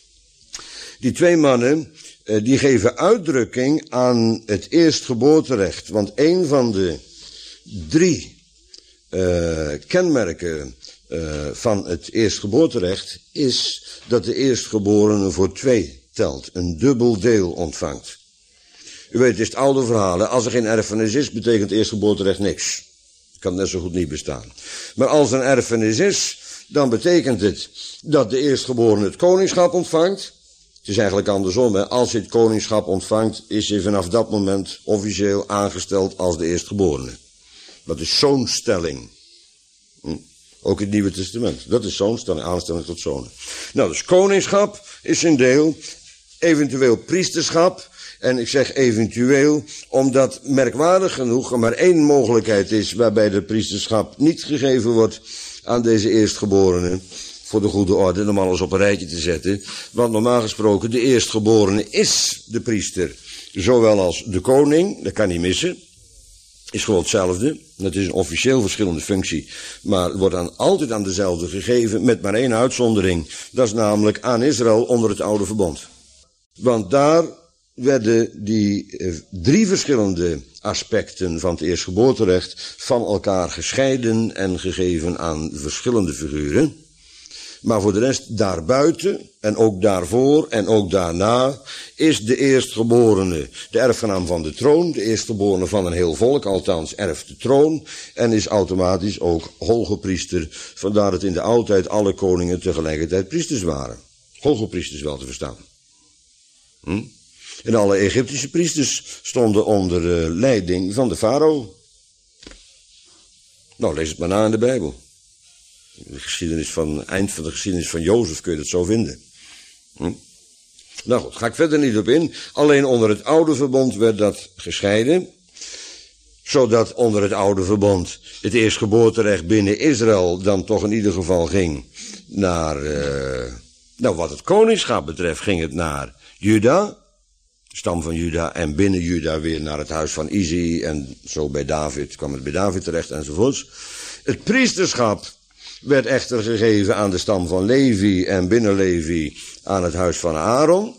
Die twee mannen, die geven uitdrukking aan het eerstgeboorterecht. Want een van de drie uh, kenmerken uh, van het eerstgeboorterecht is dat de eerstgeborene voor twee telt, een dubbel deel ontvangt. U weet, het is het oude verhaal, hè? Als er geen erfenis is, betekent eerstgeboorterecht niks. Kan net zo goed niet bestaan. Maar als er een erfenis is, dan betekent het dat de eerstgeborene het koningschap ontvangt. Het is eigenlijk andersom, hè? Als hij het koningschap ontvangt, is hij vanaf dat moment officieel aangesteld als de eerstgeborene. Dat is zoonstelling. Hm? Ook in het Nieuwe Testament. Dat is zoonstelling, aanstelling tot zonen. Nou, dus koningschap is een deel, eventueel priesterschap. En ik zeg eventueel, omdat merkwaardig genoeg er maar één mogelijkheid is waarbij de priesterschap niet gegeven wordt aan deze eerstgeborene. Voor de goede orde, om alles op een rijtje te zetten. Want normaal gesproken, de eerstgeborene is de priester. Zowel als de koning, dat kan niet missen. Is gewoon hetzelfde. Het is een officieel verschillende functie. Maar het wordt dan altijd aan dezelfde gegeven, met maar één uitzondering. Dat is namelijk aan Israël onder het oude verbond. Want daar werden die eh, drie verschillende aspecten van het eerstgeboorterecht van elkaar gescheiden en gegeven aan verschillende figuren. Maar voor de rest daarbuiten, en ook daarvoor en ook daarna, is de eerstgeborene de erfgenaam van de troon, de eerstgeborene van een heel volk, althans erft de troon, en is automatisch ook hogepriester, vandaar dat in de oudheid alle koningen tegelijkertijd priesters waren. Hogepriesters wel te verstaan. Hm? En alle Egyptische priesters stonden onder uh, leiding van de farao. Nou, lees het maar na in de Bijbel. De geschiedenis van, eind van de geschiedenis van Jozef kun je dat zo vinden. Hm? Nou goed, ga ik verder niet op in. Alleen onder het oude verbond werd dat gescheiden. Zodat onder het oude verbond het eerstgeboorterecht binnen Israël dan toch in ieder geval ging naar, uh, nou wat het koningschap betreft ging het naar Juda. Stam van Juda en binnen Juda weer naar het huis van Izzi en zo bij David kwam het bij David terecht enzovoorts. Het priesterschap werd echter gegeven aan de stam van Levi en binnen Levi aan het huis van Aaron.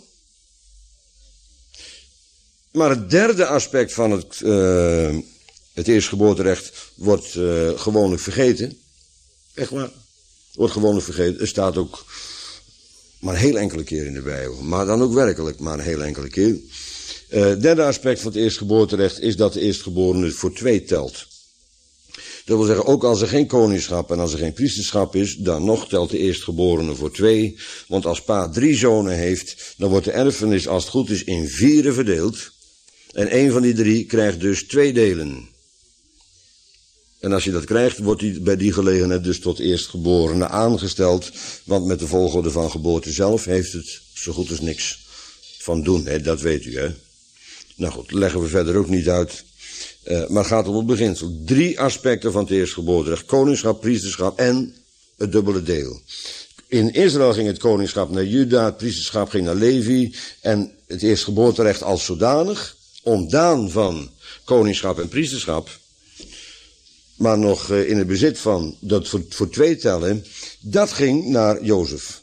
Maar het derde aspect van het, uh, het eerstgeboorterecht wordt uh, gewoonlijk vergeten. Echt waar. Wordt gewoonlijk vergeten. Er staat ook maar een heel enkele keer in de Bijbel. Maar dan ook werkelijk maar een heel enkele keer. Uh, derde aspect van het eerstgeboorterecht is dat de eerstgeborene voor twee telt. Dat wil zeggen, ook als er geen koningschap en als er geen priesterschap is, dan nog telt de eerstgeborene voor twee. Want als pa drie zonen heeft, dan wordt de erfenis, als het goed is, in vieren verdeeld. En één van die drie krijgt dus twee delen. En als je dat krijgt, wordt hij bij die gelegenheid dus tot eerstgeborene aangesteld. Want met de volgorde van geboorte zelf heeft het zo goed als niks van doen. Hè? Dat weet u, hè. Nou goed, leggen we verder ook niet uit. Uh, maar het gaat om het beginsel. Drie aspecten van het eerstgeboorterecht. Koningschap, priesterschap en het dubbele deel. In Israël ging het koningschap naar Juda, het priesterschap ging naar Levi. En het eerstgeboorterecht als zodanig, ontdaan van koningschap en priesterschap, maar nog uh, in het bezit van, dat voor, voor twee tellen, dat ging naar Jozef.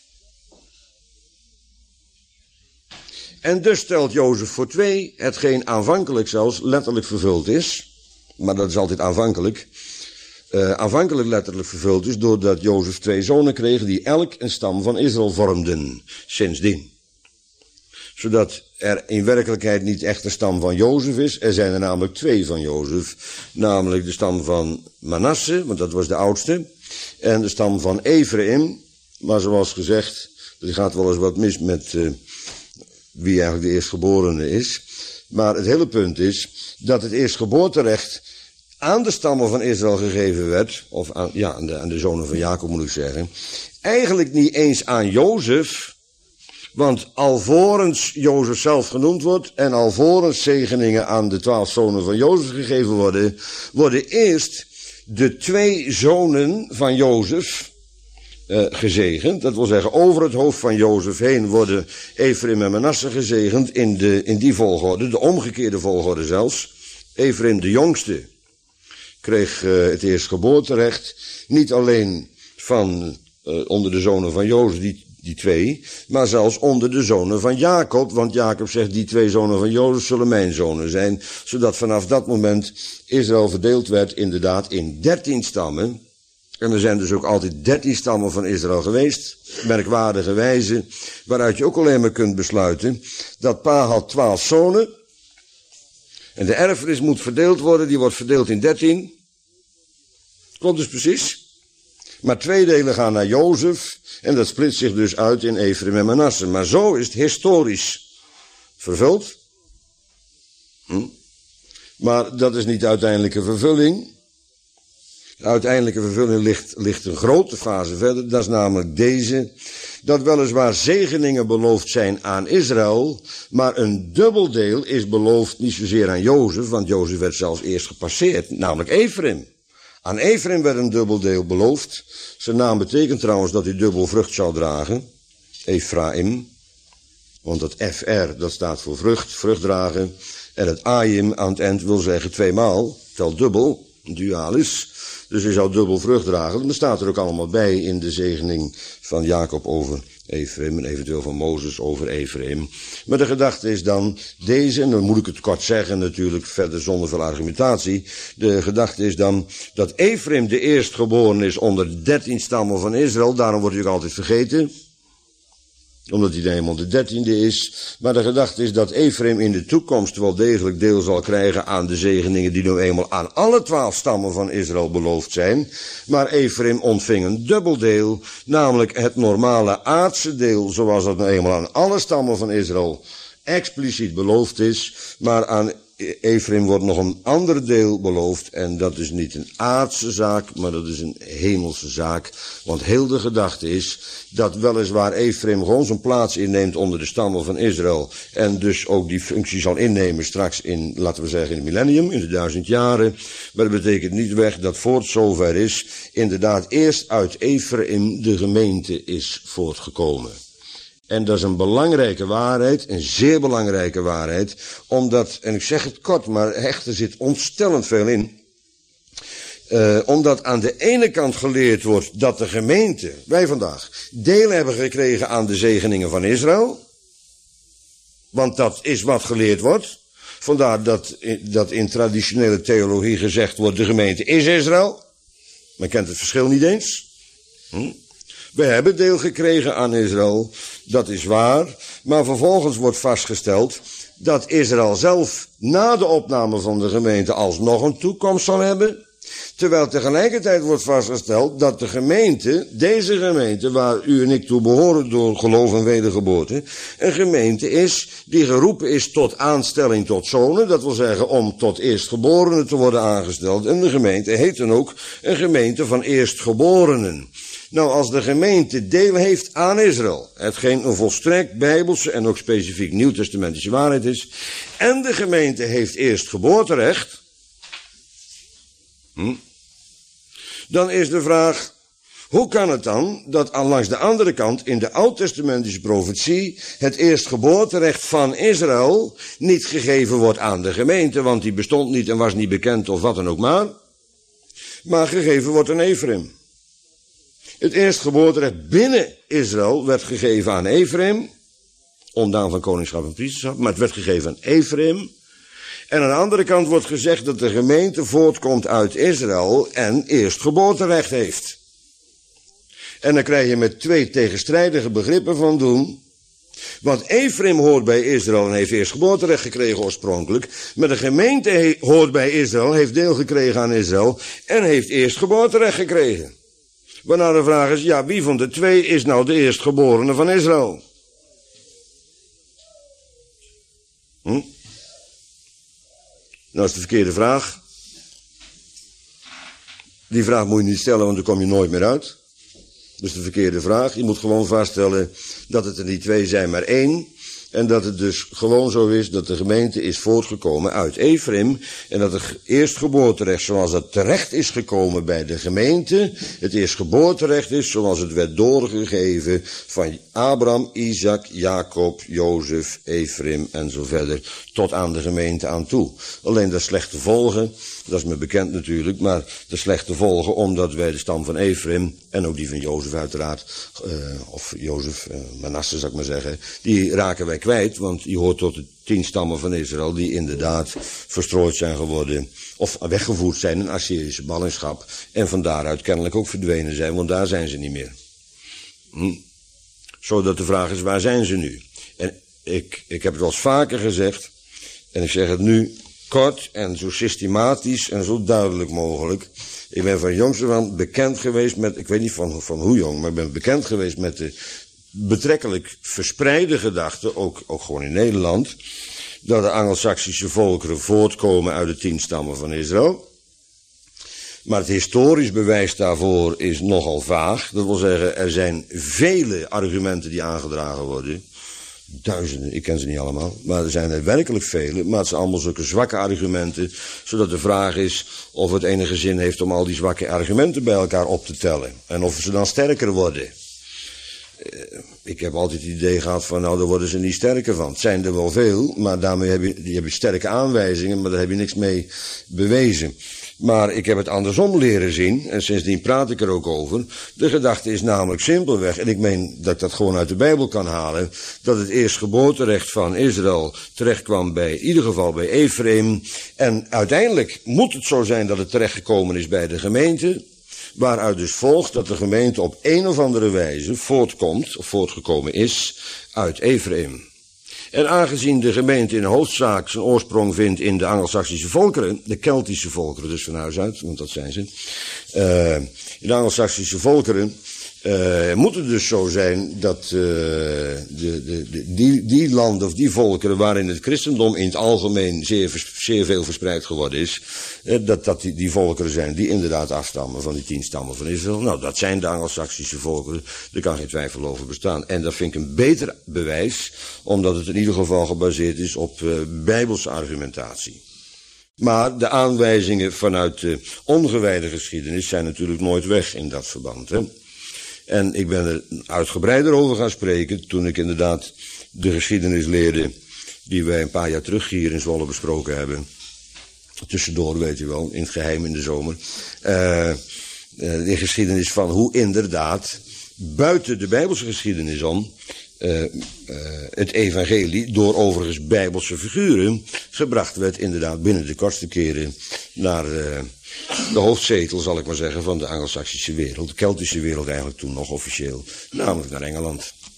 En dus telt Jozef voor twee, hetgeen aanvankelijk zelfs letterlijk vervuld is. Maar dat is altijd aanvankelijk. Uh, aanvankelijk letterlijk vervuld is doordat Jozef twee zonen kreeg die elk een stam van Israël vormden, sindsdien. Zodat er in werkelijkheid niet echt een stam van Jozef is. Er zijn er namelijk twee van Jozef. Namelijk de stam van Manasse, want dat was de oudste. En de stam van Ephraim. Maar zoals gezegd, er gaat wel eens wat mis met uh, wie eigenlijk de eerstgeborene is. Maar het hele punt is dat het eerstgeboorterecht aan de stammen van Israël gegeven werd. Of aan, ja, aan de, aan de zonen van Jacob moet ik zeggen. Eigenlijk niet eens aan Jozef. Want alvorens Jozef zelf genoemd wordt en alvorens zegeningen aan de twaalf zonen van Jozef gegeven worden, worden eerst de twee zonen van Jozef uh, gezegend. Dat wil zeggen, over het hoofd van Jozef heen worden Ephraim en Manasse gezegend in, de, in die volgorde, de omgekeerde volgorde zelfs. Ephraim de jongste kreeg uh, het eerstgeboorterecht, niet alleen van uh, onder de zonen van Jozef, die Die twee, maar zelfs onder de zonen van Jacob, want Jacob zegt, die twee zonen van Jozef zullen mijn zonen zijn, zodat vanaf dat moment Israël verdeeld werd inderdaad in dertien stammen. En er zijn dus ook altijd dertien stammen van Israël geweest, merkwaardige wijze, waaruit je ook alleen maar kunt besluiten dat pa had twaalf zonen, en de erfenis moet verdeeld worden, die wordt verdeeld in dertien. Klopt dus precies. Maar twee delen gaan naar Jozef. En dat splitst zich dus uit in Ephraim en Manasse. Maar zo is het historisch vervuld. Hm? Maar dat is niet de uiteindelijke vervulling. De uiteindelijke vervulling ligt, ligt een grote fase verder. Dat is namelijk deze. Dat weliswaar zegeningen beloofd zijn aan Israël. Maar een dubbel deel is beloofd niet zozeer aan Jozef. Want Jozef werd zelfs eerst gepasseerd. Namelijk Ephraim. Aan Ephraim werd een dubbel deel beloofd. Zijn naam betekent trouwens dat hij dubbel vrucht zou dragen. Ephraim. Want dat F R, dat staat voor vrucht, vrucht dragen. En het Aim aan het eind wil zeggen tweemaal. Telt dubbel, dualis. Dus hij zou dubbel vrucht dragen. Dat staat er ook allemaal bij in de zegening van Jacob over Ephraim. En eventueel van Mozes over Ephraim. Maar de gedachte is dan deze, en dan moet ik het kort zeggen natuurlijk, verder zonder veel argumentatie. De gedachte is dan dat Ephraim de eerstgeboren is onder de dertien stammen van Israël. Daarom wordt hij ook altijd vergeten. Omdat hij eenmaal de dertiende is. Maar de gedachte is dat Ephraim in de toekomst wel degelijk deel zal krijgen aan de zegeningen die nu eenmaal aan alle twaalf stammen van Israël beloofd zijn. Maar Ephraim ontving een dubbel deel, namelijk het normale aardse deel, zoals dat nou eenmaal aan alle stammen van Israël expliciet beloofd is. Maar aan Ephraim wordt nog een ander deel beloofd en dat is niet een aardse zaak, maar dat is een hemelse zaak. Want heel de gedachte is dat weliswaar Ephraim gewoon zijn plaats inneemt onder de stammen van Israël en dus ook die functie zal innemen straks in, laten we zeggen, in het millennium, in de duizend jaren. Maar dat betekent niet weg dat voor het zover is, inderdaad eerst uit Ephraim de gemeente is voortgekomen. En dat is een belangrijke waarheid, een zeer belangrijke waarheid, omdat, en ik zeg het kort, maar echt, er zit ontstellend veel in, uh, omdat aan de ene kant geleerd wordt dat de gemeente, wij vandaag, deel hebben gekregen aan de zegeningen van Israël, want dat is wat geleerd wordt. Vandaar dat, dat in traditionele theologie gezegd wordt, de gemeente is Israël. Men kent het verschil niet eens. Hm? We hebben deel gekregen aan Israël, dat is waar, maar vervolgens wordt vastgesteld dat Israël zelf na de opname van de gemeente alsnog een toekomst zal hebben. Terwijl tegelijkertijd wordt vastgesteld dat de gemeente, deze gemeente waar u en ik toe behoren door geloof en wedergeboorte, een gemeente is die geroepen is tot aanstelling tot zonen. Dat wil zeggen om tot eerstgeborenen te worden aangesteld. En de gemeente heet dan ook een gemeente van eerstgeborenen. Nou, als de gemeente deel heeft aan Israël, hetgeen een volstrekt bijbelse en ook specifiek nieuwtestamentische waarheid is, en de gemeente heeft eerstgeboorterecht, hm, dan is de vraag, hoe kan het dan dat aan langs de andere kant in de oud-testamentische profetie het eerstgeboorterecht van Israël niet gegeven wordt aan de gemeente, want die bestond niet en was niet bekend of wat dan ook maar, maar gegeven wordt aan Ephraim. Het eerstgeboorterecht binnen Israël werd gegeven aan Ephraim, ondaan van koningschap en priesterschap, maar het werd gegeven aan Ephraim. En aan de andere kant wordt gezegd dat de gemeente voortkomt uit Israël en eerstgeboorterecht heeft. En dan krijg je met twee tegenstrijdige begrippen van doen. Want Ephraim hoort bij Israël en heeft eerstgeboorterecht gekregen oorspronkelijk. Maar de gemeente hoort bij Israël, heeft deel gekregen aan Israël en heeft eerstgeboorterecht gekregen. Waarna de vraag is, ja, wie van de twee is nou de eerstgeborene van Israël? Hm? Nou is de verkeerde vraag. Die vraag moet je niet stellen, want dan kom je nooit meer uit. Dus de verkeerde vraag. Je moet gewoon vaststellen dat het er niet twee zijn, maar één. En dat het dus gewoon zo is dat de gemeente is voortgekomen uit Ephraim. En dat het eerstgeboorterecht zoals dat terecht is gekomen bij de gemeente, het eerstgeboorterecht is zoals het werd doorgegeven van Abraham, Isaac, Jacob, Jozef, Ephraim en zo verder tot aan de gemeente aan toe. Alleen dat slechte volgen, dat is me bekend natuurlijk, maar de slechte volgen omdat wij de stam van Ephraim en ook die van Jozef uiteraard, uh, of Jozef, uh, Manasse zou ik maar zeggen, die raken wij kwijt, want die hoort tot de tien stammen van Israël die inderdaad verstrooid zijn geworden of weggevoerd zijn in Assyrische ballingschap en van daaruit kennelijk ook verdwenen zijn, want daar zijn ze niet meer. Hm. Zodat de vraag is, waar zijn ze nu? En ik, ik heb het wel eens vaker gezegd en ik zeg het nu kort en zo systematisch en zo duidelijk mogelijk. Ik ben van jongs af aan bekend geweest met, ik weet niet van, van hoe jong, maar ik ben bekend geweest met de betrekkelijk verspreide gedachte, ook, ook gewoon in Nederland, dat de Angelsaksische volkeren voortkomen uit de tien stammen van Israël. Maar het historisch bewijs daarvoor is nogal vaag. Dat wil zeggen, er zijn vele argumenten die aangedragen worden. Duizenden, ik ken ze niet allemaal, maar er zijn er werkelijk vele, maar het zijn allemaal zulke zwakke argumenten, zodat de vraag is of het enige zin heeft om al die zwakke argumenten bij elkaar op te tellen. En of ze dan sterker worden. Ik heb altijd het idee gehad van, nou, daar worden ze niet sterker van. Het zijn er wel veel, maar daarmee heb je, die heb je sterke aanwijzingen, maar daar heb je niks mee bewezen. Maar ik heb het andersom leren zien, en sindsdien praat ik er ook over. De gedachte is namelijk simpelweg, en ik meen dat ik dat gewoon uit de Bijbel kan halen, dat het eerstgeboorterecht van Israël terechtkwam bij, in ieder geval bij Ephraim. En uiteindelijk moet het zo zijn dat het terechtgekomen is bij de gemeente. Waaruit dus volgt dat de gemeente op een of andere wijze voortkomt, of voortgekomen is, uit Ephraim. En aangezien de gemeente in hoofdzaak zijn oorsprong vindt in de Angelsaksische volkeren, de Keltische volkeren dus van huis uit, want dat zijn ze, uh, in de Angelsaksische volkeren, uh, moet het dus zo zijn dat uh, de, de, de, die, die landen of die volkeren waarin het christendom in het algemeen zeer, zeer veel verspreid geworden is, uh, dat dat die, die volkeren zijn die inderdaad afstammen van die tien stammen van Israël. Nou, dat zijn de Angelsaksische volkeren, daar kan geen twijfel over bestaan. En dat vind ik een beter bewijs, omdat het in ieder geval gebaseerd is op uh, bijbelse argumentatie. Maar de aanwijzingen vanuit de ongewijde geschiedenis zijn natuurlijk nooit weg in dat verband, hè. En ik ben er uitgebreider over gaan spreken toen ik inderdaad de geschiedenis leerde die wij een paar jaar terug hier in Zwolle besproken hebben. Tussendoor, weet u wel, in het geheim in de zomer. Uh, uh, de geschiedenis van hoe inderdaad buiten de Bijbelse geschiedenis om uh, uh, het evangelie door overigens Bijbelse figuren gebracht werd inderdaad binnen de kortste keren naar uh, de hoofdzetel, zal ik maar zeggen, van de Angelsaksische wereld. De Keltische wereld eigenlijk toen nog officieel, namelijk naar Engeland.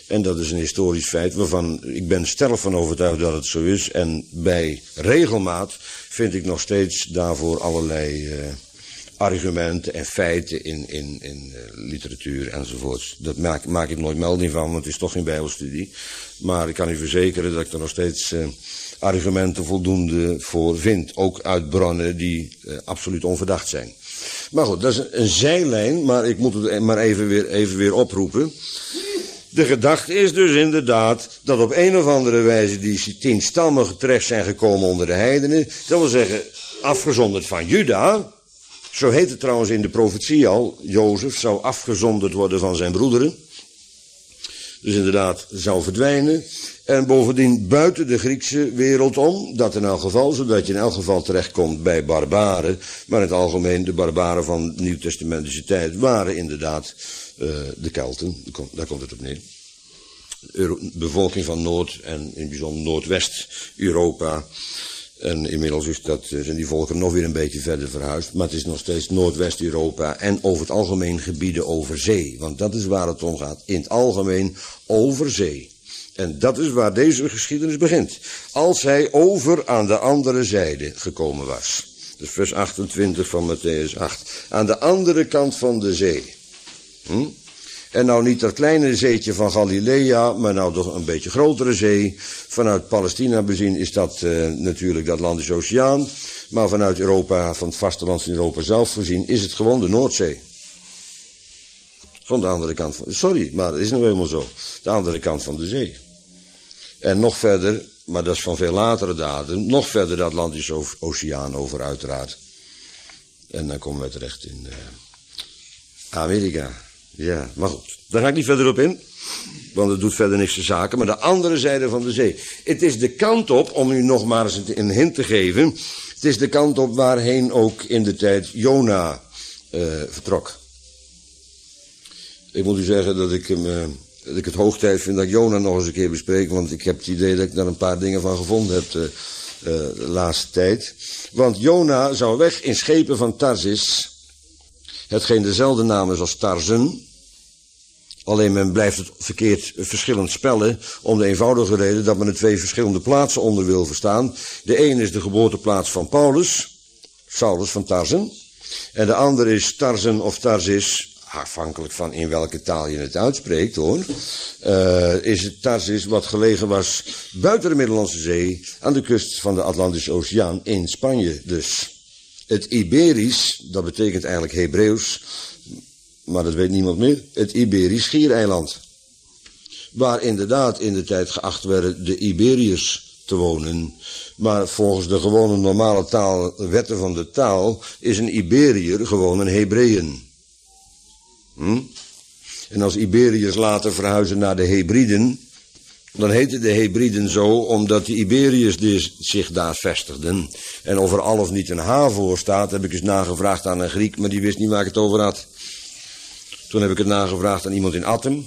En dat is een historisch feit waarvan ik ben stellig van overtuigd dat het zo is. En bij regelmaat vind ik nog steeds daarvoor allerlei uh, argumenten en feiten in, in, in uh, literatuur enzovoorts. Dat maak, maak ik nooit melding van, want het is toch geen bijbelstudie. Maar ik kan u verzekeren dat ik er nog steeds uh, argumenten voldoende voor vind. Ook uit bronnen die uh, absoluut onverdacht zijn. Maar goed, dat is een, een zijlijn, maar ik moet het maar even weer, even weer oproepen. De gedachte is dus inderdaad dat op een of andere wijze die tien stammen terecht zijn gekomen onder de heidenen. Dat wil zeggen, afgezonderd van Juda. Zo heet het trouwens in de profetie al. Jozef zou afgezonderd worden van zijn broederen. Dus inderdaad zou verdwijnen. En bovendien buiten de Griekse wereld om. Dat in elk geval, zodat je in elk geval terechtkomt bij barbaren. Maar in het algemeen de barbaren van de Nieuwtestamentische tijd waren inderdaad uh, de Kelten. Daar komt het op neer. De bevolking van Noord en in het bijzonder Noordwest-Europa. En inmiddels is dat, zijn die volken nog weer een beetje verder verhuisd. Maar het is nog steeds Noordwest-Europa en over het algemeen gebieden over zee. Want dat is waar het om gaat. In het algemeen over zee. En dat is waar deze geschiedenis begint. Als hij over aan de andere zijde gekomen was. Dus vers achtentwintig van Matthäus acht. Aan de andere kant van de zee. Hm? En nou niet dat kleine zeetje van Galilea, maar nou toch een beetje grotere zee. Vanuit Palestina bezien is dat uh, natuurlijk de Atlantische Oceaan. Maar vanuit Europa, van het vasteland van Europa zelf voorzien, is het gewoon de Noordzee. Van de andere kant van... Sorry, maar dat is nou helemaal zo. De andere kant van de zee. En nog verder, maar dat is van veel latere datum, nog verder de Atlantische Oceaan over uiteraard. En dan komen we terecht in uh, Amerika. Ja, maar goed, daar ga ik niet verder op in, want het doet verder niks te zaken. Maar de andere zijde van de zee. Het is de kant op, om u nog maar eens een hint te geven, het is de kant op waarheen ook in de tijd Jona uh, vertrok. Ik moet u zeggen dat ik, hem, uh, dat ik het hoog tijd vind dat ik Jona nog eens een keer bespreek, want ik heb het idee dat ik daar een paar dingen van gevonden heb uh, uh, de laatste tijd. Want Jona zou weg in schepen van Tarsis, hetgeen dezelfde naam is als Tarzen. Alleen men blijft het verkeerd verschillend spellen, om de eenvoudige reden dat men er twee verschillende plaatsen onder wil verstaan. De een is de geboorteplaats van Paulus, Saulus van Tarzen. En de ander is Tarzen of Tarsis, afhankelijk van in welke taal je het uitspreekt hoor. Uh, is het Tarsis wat gelegen was buiten de Middellandse Zee, aan de kust van de Atlantische Oceaan in Spanje dus. Het Iberisch, dat betekent eigenlijk Hebreeuws, maar dat weet niemand meer. Het Iberisch Schiereiland. Waar inderdaad in de tijd geacht werden de Iberiërs te wonen. Maar volgens de gewone normale taal, wetten van de taal, is een Iberiër gewoon een Hebreeën. Hm? En als Iberiërs later verhuizen naar de Hebriden, dan heten de Hebriden zo, omdat de Iberiërs dus zich daar vestigden. En of er al of niet een H voor staat, heb ik eens nagevraagd aan een Griek, maar die wist niet waar ik het over had. Toen heb ik het nagevraagd aan iemand in Atem.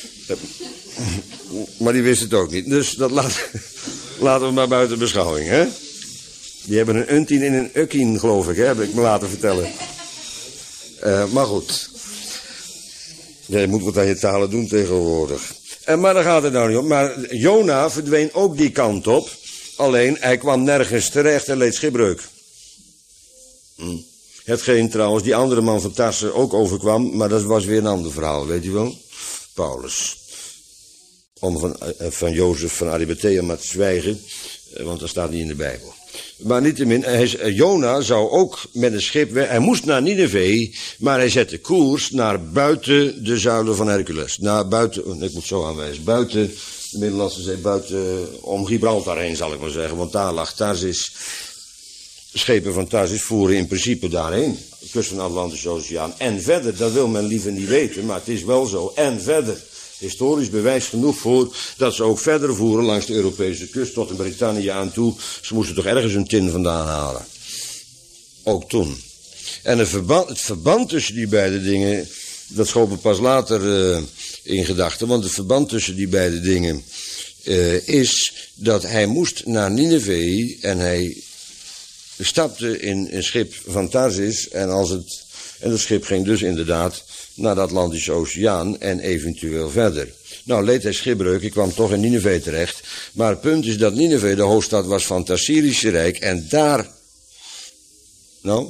Maar die wist het ook niet. Dus dat laat, laten we maar buiten beschouwing, hè. Die hebben een untien in een ukkin, geloof ik, hè, heb ik me laten vertellen. Uh, maar goed. Ja, je moet wat aan je talen doen tegenwoordig. En, maar daar gaat het nou niet om. Maar Jona verdween ook die kant op. Alleen, hij kwam nergens terecht en leed schipbreuk. Hm. Hetgeen trouwens die andere man van Tarsen ook overkwam, maar dat was weer een ander verhaal, weet u wel? Paulus. Om van, van Jozef van Arimathea maar te zwijgen, want dat staat niet in de Bijbel. Maar niettemin, hij, Jona zou ook met een schip weg, hij moest naar Nineveh, maar hij zette koers naar buiten de zuilen van Hercules. Naar buiten, ik moet zo aanwijzen, buiten de Middellandse Zee, buiten, om Gibraltar heen zal ik maar zeggen, want daar lag Tarsis. Schepen van Tarsis voeren in principe daarheen, de kust van de Atlantische Oceaan. En verder, dat wil men liever niet weten, maar het is wel zo. En verder, historisch bewijs genoeg voor dat ze ook verder voeren langs de Europese kust tot in Brittannië aan toe. Ze moesten toch ergens een tin vandaan halen. Ook toen. En het verband, het verband tussen die beide dingen, dat schoot me pas later uh, in gedachten, want het verband tussen die beide dingen uh, is dat hij moest naar Nineveh en hij stapte in een schip van Tarsis en, als het, en dat schip ging dus inderdaad naar de Atlantische Oceaan en eventueel verder. Nou, leed hij schipbreuk, ik kwam toch in Nineve terecht. Maar het punt is dat Nineve de hoofdstad was van het Assyrische Rijk en daar... Nou?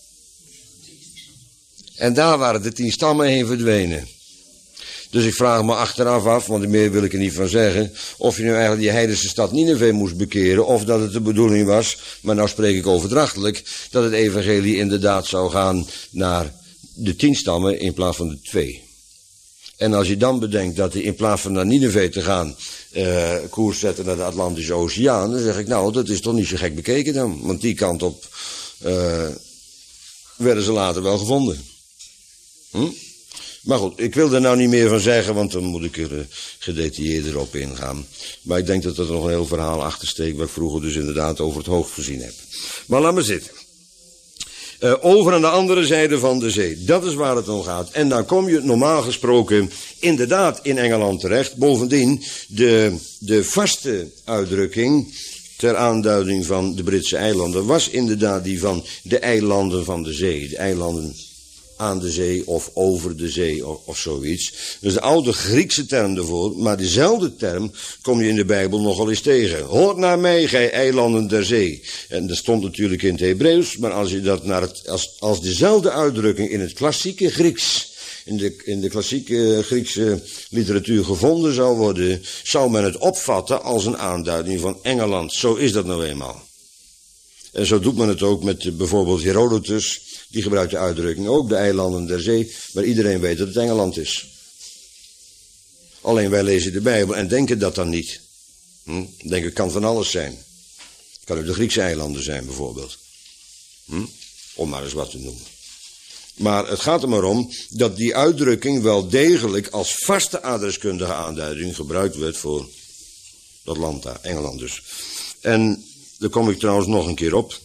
En daar waren de tien stammen heen verdwenen. Dus ik vraag me achteraf af, want meer wil ik er niet van zeggen, of je nu eigenlijk die heidense stad Nineve moest bekeren, of dat het de bedoeling was, maar nou spreek ik overdrachtelijk, dat het evangelie inderdaad zou gaan naar de tien stammen in plaats van de twee. En als je dan bedenkt dat hij in plaats van naar Nineve te gaan, uh, koers zetten naar de Atlantische Oceaan, dan zeg ik nou, dat is toch niet zo gek bekeken dan, want die kant op uh, werden ze later wel gevonden. Hm? Maar goed, ik wil er nou niet meer van zeggen, want dan moet ik er uh, gedetailleerder op ingaan. Maar ik denk dat er nog een heel verhaal achter steekt, wat ik vroeger dus inderdaad over het hoofd gezien heb. Maar laat maar zitten. Uh, over aan de andere zijde van de zee, dat is waar het om gaat. En dan kom je normaal gesproken inderdaad in Engeland terecht. Bovendien, de, de vaste uitdrukking ter aanduiding van de Britse eilanden was inderdaad die van de eilanden van de zee. De eilanden aan de zee of over de zee of, of zoiets. Dus de oude Griekse term ervoor, maar dezelfde term kom je in de Bijbel nogal eens tegen. Hoort naar mij, gij eilanden der zee. En dat stond natuurlijk in het Hebreeuws, maar als je dat naar het, als, als dezelfde uitdrukking in het klassieke Grieks, in de, in de klassieke Griekse literatuur gevonden zou worden, zou men het opvatten als een aanduiding van Engeland. Zo is dat nou eenmaal. En zo doet men het ook met bijvoorbeeld Herodotus. Die gebruikt de uitdrukking ook, de eilanden der zee, maar iedereen weet dat het Engeland is. Alleen wij lezen de Bijbel en denken dat dan niet. Hm? Denken, het kan van alles zijn. Het kan ook de Griekse eilanden zijn bijvoorbeeld. Hm? Om maar eens wat te noemen. Maar het gaat er maar om dat die uitdrukking wel degelijk als vaste adreskundige aanduiding gebruikt werd voor dat land daar, Engeland dus. En daar kom ik trouwens nog een keer op.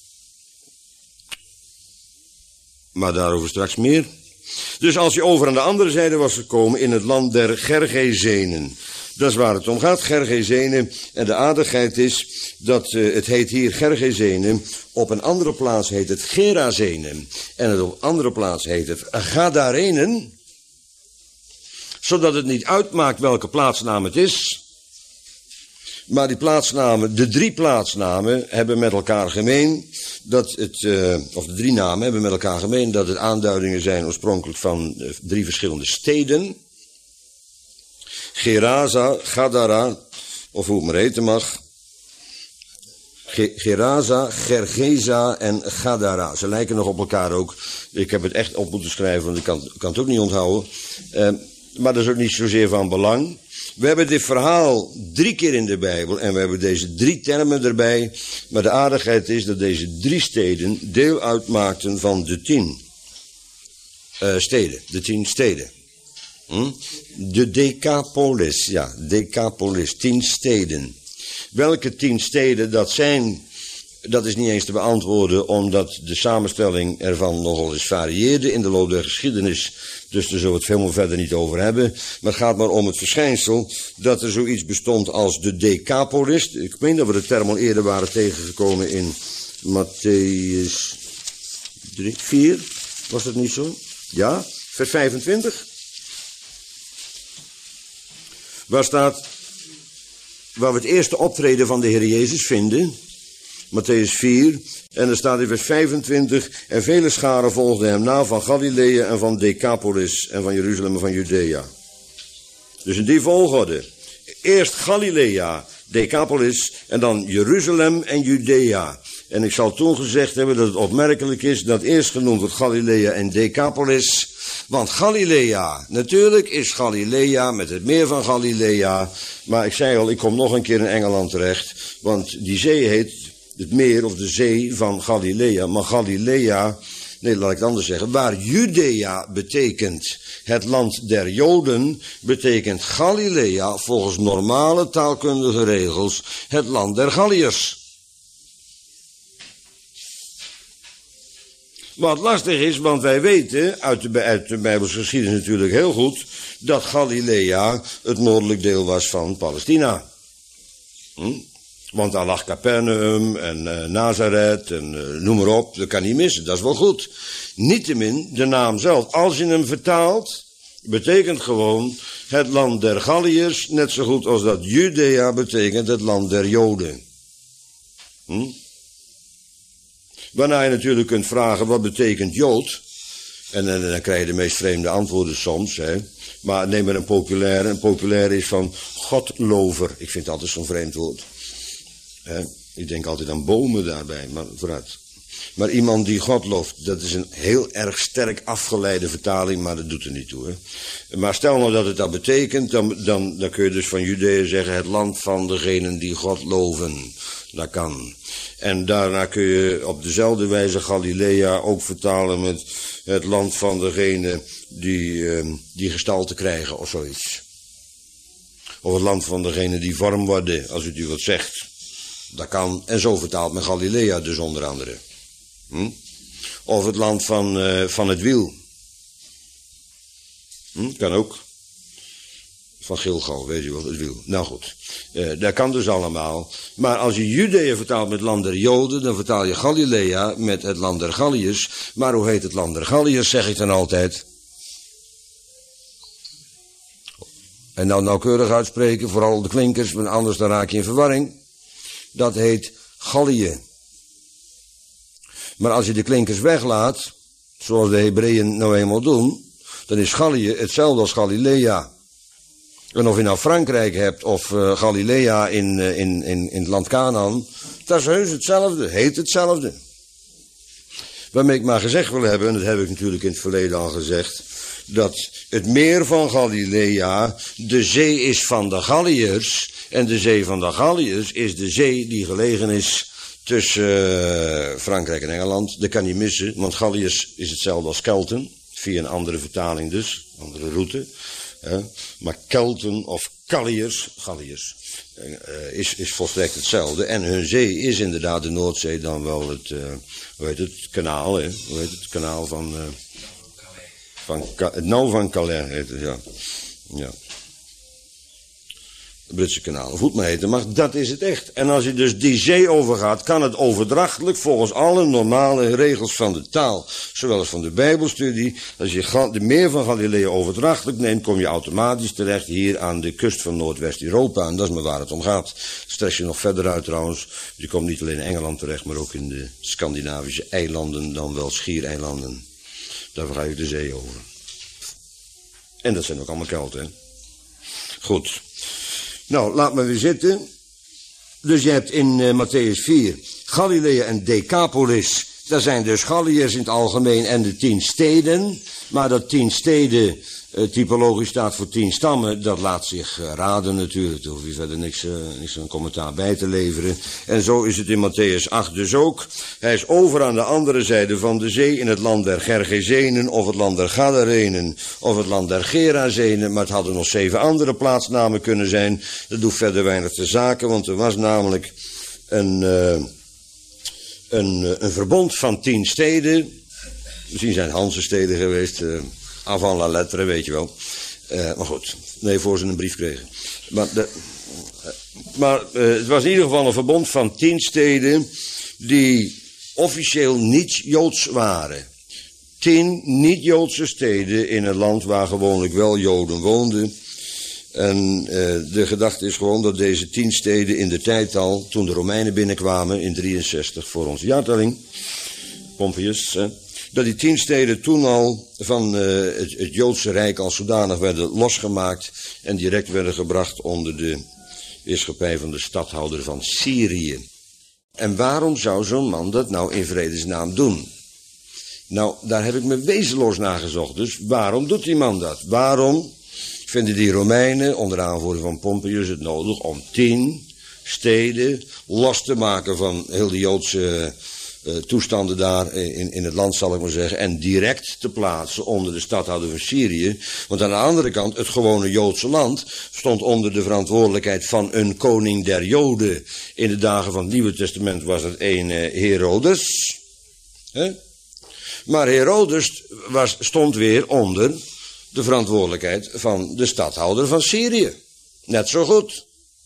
Maar daarover straks meer. Dus als je over aan de andere zijde was gekomen in het land der Gergezenen. Dat is waar het om gaat, Gergezenen. En de aardigheid is dat uh, het heet hier Gergezenen. Op een andere plaats heet het Gerazenen. En het op een andere plaats heet het Gadarenen. Zodat het niet uitmaakt welke plaatsnaam het is. Maar die plaatsnamen, de drie plaatsnamen hebben met elkaar gemeen dat het, uh, of de drie namen hebben met elkaar gemeen dat het aanduidingen zijn oorspronkelijk van uh, drie verschillende steden. Gerasa, Gadara, of hoe het maar heten mag. Ge- Gerasa, Gergesa en Gadara. Ze lijken nog op elkaar ook. Ik heb het echt op moeten schrijven, want ik kan, kan het ook niet onthouden. Uh, maar dat is ook niet zozeer van belang. We hebben dit verhaal drie keer in de Bijbel en we hebben deze drie termen erbij. Maar de aardigheid is dat deze drie steden deel uitmaakten van de tien uh, steden. De tien steden. Hm? De Decapolis, ja, Decapolis, tien steden. Welke tien steden dat zijn, dat is niet eens te beantwoorden, omdat de samenstelling ervan nogal eens varieerde in de loop der geschiedenis. Dus daar zullen we het helemaal verder niet over hebben. Maar het gaat maar om het verschijnsel dat er zoiets bestond als de Decapolis. Ik meen dat we de term al eerder waren tegengekomen in Matthäus vier. Was dat niet zo? Ja, vers vijfentwintig. Waar staat, waar we het eerste optreden van de Heer Jezus vinden. Matthäus vier, en er staat in vers vijfentwintig, en vele scharen volgden hem na van Galilea en van Decapolis en van Jeruzalem en van Judea. Dus in die volgorde. Eerst Galilea, Decapolis en dan Jeruzalem en Judea. En ik zal toen gezegd hebben dat het opmerkelijk is dat eerst genoemd wordt Galilea en Decapolis. Want Galilea, natuurlijk is Galilea met het meer van Galilea. Maar ik zei al, ik kom nog een keer in Engeland terecht. Want die zee heet het meer of de zee van Galilea. Maar Galilea, nee laat ik het anders zeggen. Waar Judea betekent het land der Joden, betekent Galilea volgens normale taalkundige regels het land der Galliërs. Wat lastig is, want wij weten uit de, uit de Bijbelse geschiedenis natuurlijk heel goed dat Galilea het noordelijk deel was van Palestina. Hm? Want daar lag Capernaum en uh, Nazareth en uh, noem maar op. Dat kan niet missen, dat is wel goed. Niettemin, de naam zelf, als je hem vertaalt, betekent gewoon het land der Galliërs, net zo goed als dat Judea betekent het land der Joden. Hm? Waarna je natuurlijk kunt vragen, wat betekent Jood? En, en, en dan krijg je de meest vreemde antwoorden soms. Hè. Maar neem maar een populaire. Een populaire is van godlover. Ik vind het altijd zo'n vreemd woord. Hè. Ik denk altijd aan bomen daarbij, maar vooruit. Maar iemand die God looft, dat is een heel erg sterk afgeleide vertaling, maar dat doet er niet toe. Hè. Maar stel nou dat het dat betekent, dan, dan, dan kun je dus van Judea zeggen, het land van degenen die God loven. Dat kan. En daarna kun je op dezelfde wijze Galilea ook vertalen met het land van degenen die, eh, die gestalte krijgen of zoiets. Of het land van degenen die vorm worden, als u wat zegt. Dat kan. En zo vertaalt men Galilea dus onder andere. Hm? Of het land van, uh, van het wiel. Hm? Kan ook. Van Gilgal, weet je wel, het wiel. Nou goed, uh, dat kan dus allemaal. Maar als je Judea vertaalt met het land der Joden, dan vertaal je Galilea met het land der Galliërs. Maar hoe heet het land der Galliërs, zeg ik dan altijd? En nou nauwkeurig uitspreken, vooral de klinkers, want anders dan raak je in verwarring. Dat heet Gallië. Maar als je de klinkers weglaat, zoals de Hebreeën nou eenmaal doen, dan is Gallië hetzelfde als Galilea. En of je nou Frankrijk hebt of uh, Galilea in, uh, in, in, in het land Canaan, dat is heus hetzelfde, heet hetzelfde. Waarmee ik maar gezegd wil hebben, en dat heb ik natuurlijk in het verleden al gezegd, dat het meer van Galilea de zee is van de Galliërs, en de zee van de Galliërs is de zee die gelegen is tussen uh, Frankrijk en Engeland. Dat kan niet missen, want Galliërs is hetzelfde als Kelten, via een andere vertaling dus, andere route. Uh, maar Kelten of Galliërs, Galliërs uh, is, is volstrekt hetzelfde. En hun zee is inderdaad de Noordzee, dan wel het, uh, hoe heet het, het kanaal, hè? Hoe heet het, het kanaal van, uh, van het nou van Calais heet het, ja. Ja. Het Britse kanaal, of hoe het maar heet, maar dat is het echt. En als je dus die zee overgaat, kan het overdrachtelijk volgens alle normale regels van de taal, zowel als van de Bijbelstudie. Als je de meer van Galilea overdrachtelijk neemt, kom je automatisch terecht hier aan de kust van Noordwest-Europa. En dat is maar waar het om gaat. Stress je nog verder uit trouwens. Je komt niet alleen in Engeland terecht, maar ook in de Scandinavische eilanden, dan wel schiereilanden. Daar ga je de zee over. En dat zijn ook allemaal Kelten, hè. Goed. Nou, laat me weer zitten. Dus je hebt in uh, Matthäus vier Galilea en Decapolis. Dat zijn dus Galliërs in het algemeen en de tien steden. Maar dat tien steden uh, typologisch staat voor tien stammen, dat laat zich uh, raden natuurlijk. Daar hoef je verder niks, uh, niks een commentaar bij te leveren. En zo is het in Matthäus acht dus ook. Hij is over aan de andere zijde van de zee in het land der Gergesenen of het land der Gadarenen of het land der Gerazenen. Maar het hadden nog zeven andere plaatsnamen kunnen zijn. Dat doet verder weinig te zaken, want er was namelijk een... Uh, Een, een verbond van tien steden. Misschien zijn het Hanse-steden geweest. Uh, avant la lettre, weet je wel. Uh, maar goed, nee, voor ze een brief kregen. Maar, de, uh, maar uh, het was in ieder geval een verbond van tien steden die officieel niet Joods waren. Tien niet-Joodse steden in een land waar gewoonlijk wel Joden woonden. En uh, de gedachte is gewoon dat deze tien steden in de tijd al, toen de Romeinen binnenkwamen in drieënzestig voor onze jaartelling, Pompeius, hè, dat die tien steden toen al van uh, het, het Joodse Rijk als zodanig werden losgemaakt en direct werden gebracht onder de heerschappij van de stadhouder van Syrië. En waarom zou zo'n man dat nou in vredesnaam doen? Nou, daar heb ik me wezenloos naar gezocht. Dus waarom doet die man dat? Waarom vinden die Romeinen onder aanvoering van Pompeius het nodig om tien steden los te maken van heel de Joodse uh, toestanden daar in, in het land, zal ik maar zeggen, en direct te plaatsen onder de stadhouder van Syrië? Want aan de andere kant, het gewone Joodse land stond onder de verantwoordelijkheid van een koning der Joden. In de dagen van het Nieuwe Testament was het een uh, Herodes. Hè? Maar Herodes was, stond weer onder de verantwoordelijkheid van de stadhouder van Syrië. Net zo goed.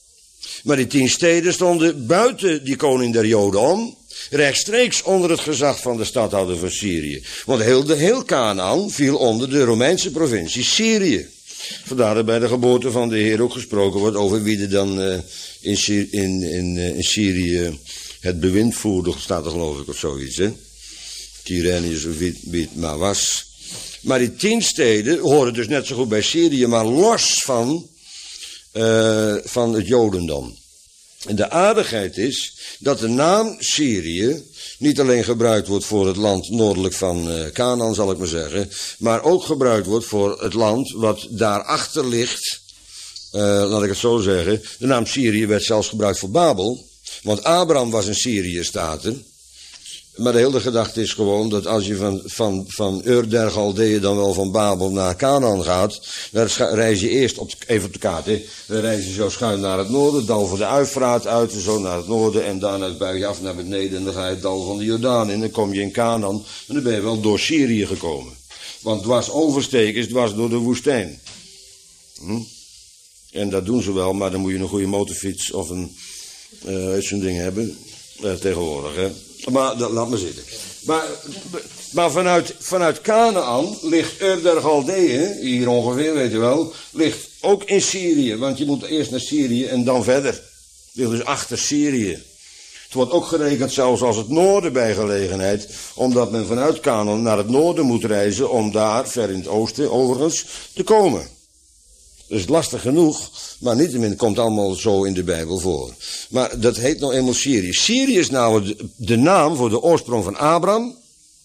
Maar die tien steden stonden buiten die koning der Joden om, rechtstreeks onder het gezag van de stadhouder van Syrië. Want heel, de heel Kanaan viel onder de Romeinse provincie Syrië. Vandaar dat bij de geboorte van de Heer ook gesproken wordt over wie er dan uh, in, Syri- in, in, uh, in Syrië het bewind voerde, staat er geloof ik of zoiets, hè. Tyrenius of wie, wie het maar was. Maar die tien steden horen dus net zo goed bij Syrië, maar los van, uh, van het Jodendom. En de aardigheid is dat de naam Syrië niet alleen gebruikt wordt voor het land noordelijk van uh, Canaan, zal ik maar zeggen, maar ook gebruikt wordt voor het land wat daarachter ligt. Uh, laat ik het zo zeggen. De naam Syrië werd zelfs gebruikt voor Babel, want Abraham was een Syrië-stater. Maar de hele gedachte is gewoon dat als je van, van, van Ur der Galdeeën dan wel van Babel naar Canaan gaat, dan reis je eerst op, even op de kaart, hè, dan reis je zo schuin naar het noorden, dal van de Uifraat uit, zo naar het noorden en daarna buig je af naar beneden en dan ga je het dal van de Jordaan in, dan kom je in Canaan en dan ben je wel door Syrië gekomen. Want dwars oversteken is dwars door de woestijn. Hm? En dat doen ze wel, maar dan moet je een goede motorfiets of een, uh, zo'n ding hebben, uh, tegenwoordig, hè. Maar dat, laat maar zitten. Maar, maar vanuit, vanuit Kanaan ligt Ur der Galdeeën, hier ongeveer, weet je wel, ligt ook in Syrië. Want je moet eerst naar Syrië en dan verder. Het ligt dus achter Syrië. Het wordt ook gerekend zelfs als het noorden bij gelegenheid, omdat men vanuit Kanaan naar het noorden moet reizen om daar, ver in het oosten overigens, te komen. Dat is lastig genoeg, maar niettemin komt allemaal zo in de Bijbel voor. Maar dat heet nou eenmaal Syrië. Syrië is nou de, de naam voor de oorsprong van Abraham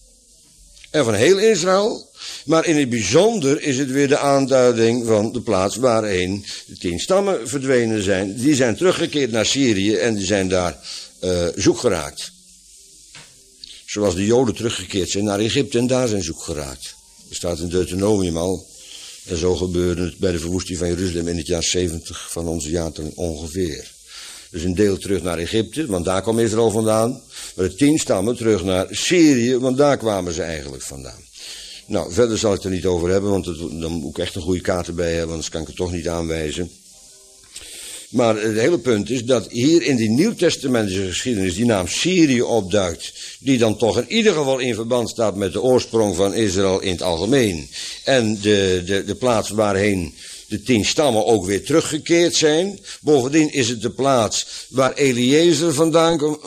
en van heel Israël. Maar in het bijzonder is het weer de aanduiding van de plaats waarheen de tien stammen verdwenen zijn. Die zijn teruggekeerd naar Syrië en die zijn daar uh, zoek geraakt. Zoals de Joden teruggekeerd zijn naar Egypte en daar zijn zoek geraakt. Dat staat in Deuteronomium al. En zo gebeurde het bij de verwoesting van Jeruzalem in het jaar zeventig van onze jaartelling ongeveer. Dus een deel terug naar Egypte, want daar kwam Israël vandaan. Maar de tien stammen terug naar Syrië, want daar kwamen ze eigenlijk vandaan. Nou, verder zal ik het er niet over hebben, want het, dan moet ik echt een goede kaart erbij hebben, anders kan ik het toch niet aanwijzen. Maar het hele punt is dat hier in die nieuwtestamentische geschiedenis die naam Syrië opduikt, die dan toch in ieder geval in verband staat met de oorsprong van Israël in het algemeen. En de, de, de plaats waarheen de tien stammen ook weer teruggekeerd zijn. Bovendien is het de plaats waar Eliezer vandaan komt.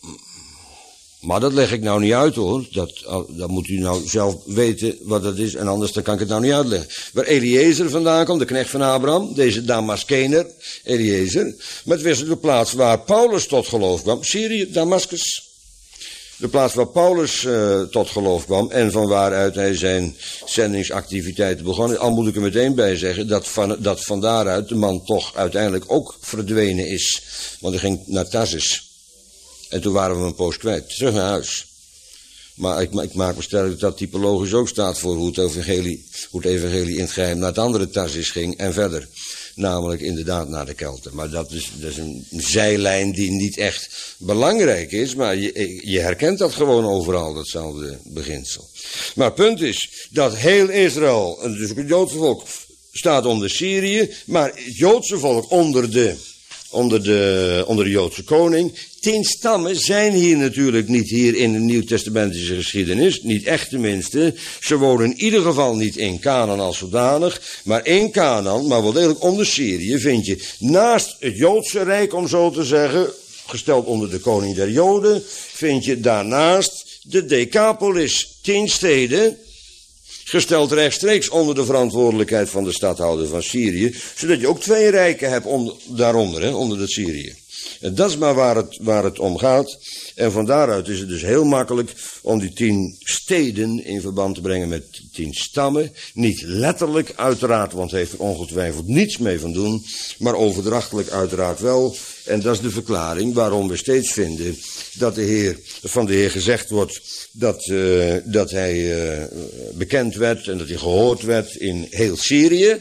Maar dat leg ik nou niet uit hoor, dat, dat moet u nou zelf weten wat dat is en anders dan kan ik het nou niet uitleggen. Waar Eliezer vandaan komt, de knecht van Abraham, deze Damaskener, Eliezer. Maar het was de plaats waar Paulus tot geloof kwam, Syrië, Damascus. De plaats waar Paulus uh, tot geloof kwam en van waaruit hij zijn zendingsactiviteiten begon. Al moet ik er meteen bij zeggen dat van, dat van daaruit de man toch uiteindelijk ook verdwenen is. Want hij ging naar Tarsus. En toen waren we een poos kwijt. Terug naar huis. Maar ik, ik maak me sterk dat dat typologisch ook staat voor hoe het evangelie, hoe het evangelie in het geheim naar het andere Tarsus ging en verder. Namelijk inderdaad naar de Kelten. Maar dat is, dat is een zijlijn die niet echt belangrijk is. Maar je, je herkent dat gewoon overal, datzelfde beginsel. Maar het punt is dat heel Israël, dus het Joodse volk, staat onder Syrië. Maar het Joodse volk onder de, onder de, onder de Joodse koning. Tien stammen zijn hier natuurlijk niet hier in de Nieuwtestamentische geschiedenis. Niet echt tenminste. Ze wonen in ieder geval niet in Canaan als zodanig. Maar in Canaan, maar wel degelijk onder Syrië, vind je naast het Joodse Rijk, om zo te zeggen, gesteld onder de koning der Joden, vind je daarnaast de Decapolis, tien steden, gesteld rechtstreeks onder de verantwoordelijkheid van de stadhouder van Syrië, zodat je ook twee rijken hebt onder, daaronder, hè, onder dat Syrië. En dat is maar waar het, waar het om gaat. En van daaruit is het dus heel makkelijk om die tien steden in verband te brengen met tien stammen. Niet letterlijk uiteraard, want hij heeft er ongetwijfeld niets mee van doen. Maar overdrachtelijk uiteraard wel. En dat is de verklaring waarom we steeds vinden dat de Heer, van de Heer gezegd wordt dat, uh, dat hij uh, bekend werd en dat hij gehoord werd in heel Syrië.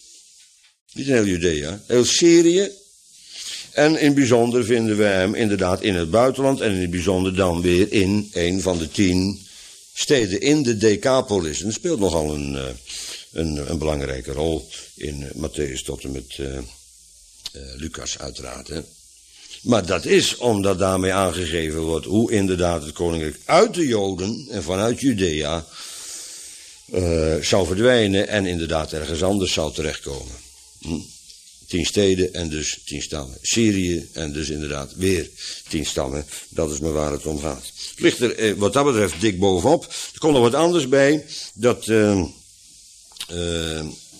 Niet in heel Judea, heel Syrië. En in het bijzonder vinden we hem inderdaad in het buitenland en in het bijzonder dan weer in een van de tien steden in de Decapolis. En dat speelt nogal een, een, een belangrijke rol in Mattheüs tot en met uh, Uh, Lucas uiteraard, hè. Maar dat is omdat daarmee aangegeven wordt hoe inderdaad het koninkrijk uit de Joden en vanuit Judea uh, zou verdwijnen en inderdaad ergens anders zou terechtkomen. Hm. Tien steden en dus tien stammen. Syrië en dus inderdaad weer tien stammen. Dat is maar waar het om gaat. Het ligt er eh, wat dat betreft dik bovenop. Er komt nog wat anders bij. Dat, uh, uh,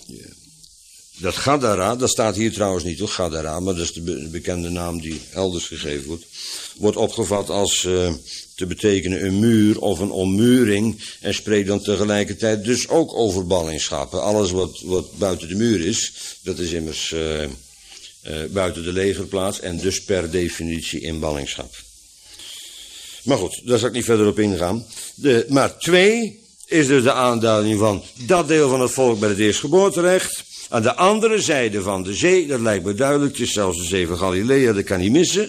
dat Gadara, dat staat hier trouwens niet hoor, Gadara, maar dat is de, be de bekende naam die elders gegeven wordt. Wordt opgevat als uh, te betekenen een muur of een ommuring. En spreekt dan tegelijkertijd dus ook over ballingschappen. Alles wat, wat buiten de muur is, dat is immers uh, uh, buiten de legerplaats en dus per definitie in ballingschap. Maar goed, daar zal ik niet verder op ingaan. De, maar twee is dus de aanduiding van dat deel van het volk bij het eerstgeboorterecht. Aan de andere zijde van de zee, dat lijkt me duidelijk, het is zelfs de zee van Galilea, dat kan niet missen.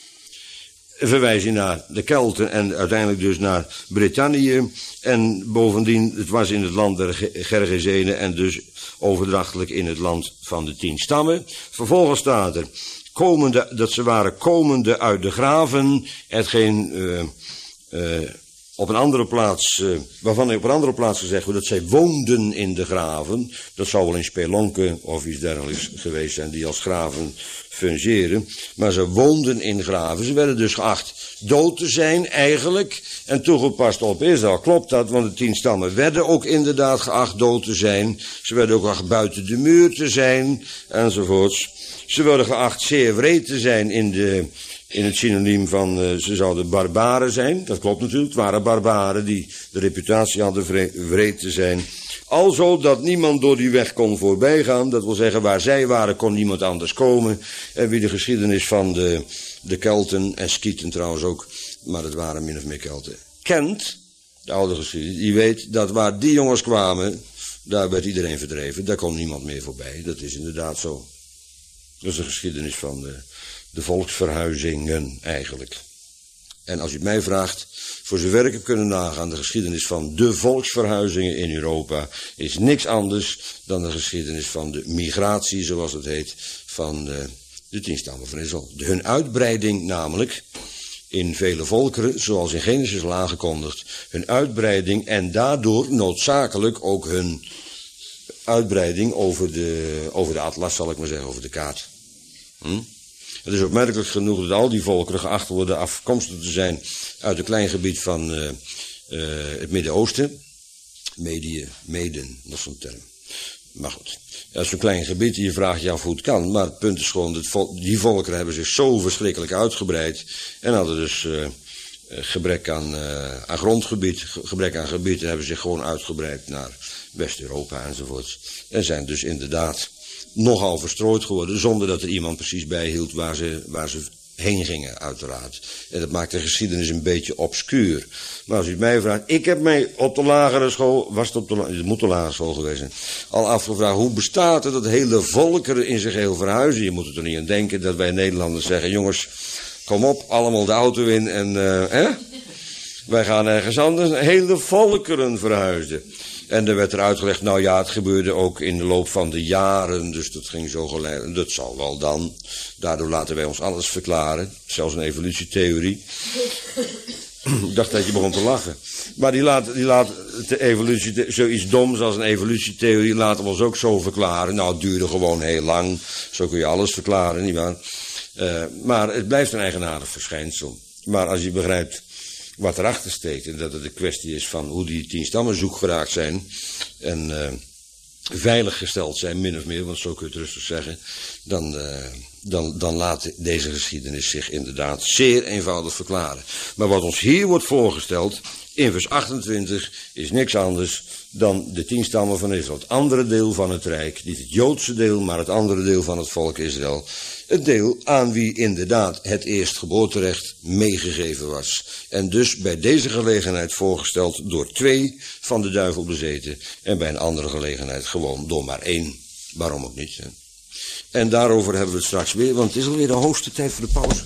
Verwijzing naar de Kelten en uiteindelijk dus naar Brittannië. En bovendien, het was in het land der Gergesenen en dus overdrachtelijk in het land van de tien stammen. Vervolgens staat er, komende, dat ze waren komende uit de graven, hetgeen uh, uh, op een andere plaats, uh, waarvan op een andere plaats gezegd wordt dat zij woonden in de graven. Dat zou wel in spelonken of iets dergelijks geweest zijn die als graven fungeren. Maar ze woonden in graven. Ze werden dus geacht dood te zijn eigenlijk. En toegepast op Israël klopt dat, want de tien stammen werden ook inderdaad geacht dood te zijn. Ze werden ook geacht buiten de muur te zijn enzovoorts. Ze werden geacht zeer wreed te zijn in de... In het synoniem van, uh, ze zouden barbaren zijn. Dat klopt natuurlijk, het waren barbaren die de reputatie hadden vre wreed te zijn. Alzo dat niemand door die weg kon voorbij gaan. Dat wil zeggen, waar zij waren kon niemand anders komen. En wie de geschiedenis van de, de Kelten en Skieten trouwens ook, maar het waren min of meer Kelten, kent, de oude geschiedenis, die weet dat waar die jongens kwamen, daar werd iedereen verdreven. Daar kon niemand meer voorbij. Dat is inderdaad zo. Dat is de geschiedenis van de... De volksverhuizingen eigenlijk. En als u het mij vraagt, voor zover ik heb kunnen nagaan, de geschiedenis van de volksverhuizingen in Europa is niks anders dan de geschiedenis van de migratie, zoals het heet, van de, de tien stammen van Israël. De, hun uitbreiding namelijk in vele volkeren, zoals in Genesis al aangekondigd, hun uitbreiding en daardoor noodzakelijk ook hun uitbreiding over de, over de atlas, zal ik maar zeggen, over de kaart. Hm? Het is opmerkelijk genoeg dat al die volkeren geacht worden afkomstig te zijn uit een klein gebied van uh, uh, het Midden-Oosten. Medië, Meden, dat is zo'n term. Maar goed, dat is zo'n klein gebied en je vraagt je af hoe het kan. Maar het punt is gewoon, dat vol die volkeren hebben zich zo verschrikkelijk uitgebreid en hadden dus uh, gebrek aan, uh, aan grondgebied, gebrek aan gebied en hebben zich gewoon uitgebreid naar West-Europa enzovoort. En zijn dus inderdaad nogal verstrooid geworden, zonder dat er iemand precies bijhield waar ze, waar ze heen gingen, uiteraard. En dat maakt de geschiedenis een beetje obscuur. Maar als u het mij vraagt, ik heb mij op de lagere school, was het op de, het moet de lagere school geweest zijn, al afgevraagd, hoe bestaat het dat hele volkeren in zich heel verhuizen? Je moet er toch niet aan denken dat wij Nederlanders zeggen, jongens, kom op, allemaal de auto in en, uh, hè? Wij gaan ergens anders, hele volkeren verhuisden. En er werd er uitgelegd, nou ja, het gebeurde ook in de loop van de jaren, dus dat ging zo geleidelijk. Dat zal wel dan. Daardoor laten wij ons alles verklaren, zelfs een evolutietheorie. Ik dacht dat je begon te lachen. Maar die laat, die laat de evolutie, zoiets doms als een evolutietheorie laten we ons ook zo verklaren. Nou, het duurde gewoon heel lang, zo kun je alles verklaren, nietwaar? Uh, maar het blijft een eigenaardig verschijnsel. Maar als je begrijpt wat erachter steekt en dat het een kwestie is van hoe die tien stammen zoek geraakt zijn en uh, veilig gesteld zijn, min of meer, want zo kun je het rustig zeggen, dan, uh, dan, dan laat deze geschiedenis zich inderdaad zeer eenvoudig verklaren. Maar wat ons hier wordt voorgesteld, in vers achtentwintig, is niks anders dan de tien stammen van Israël. Het andere deel van het Rijk, niet het Joodse deel, maar het andere deel van het volk Israël. Het deel aan wie inderdaad het eerstgeboorterecht meegegeven was. En dus bij deze gelegenheid voorgesteld door twee van de duivel bezeten. En bij een andere gelegenheid gewoon door maar één. Waarom ook niet? Hè? En daarover hebben we het straks weer, want het is alweer de hoogste tijd voor de pauze.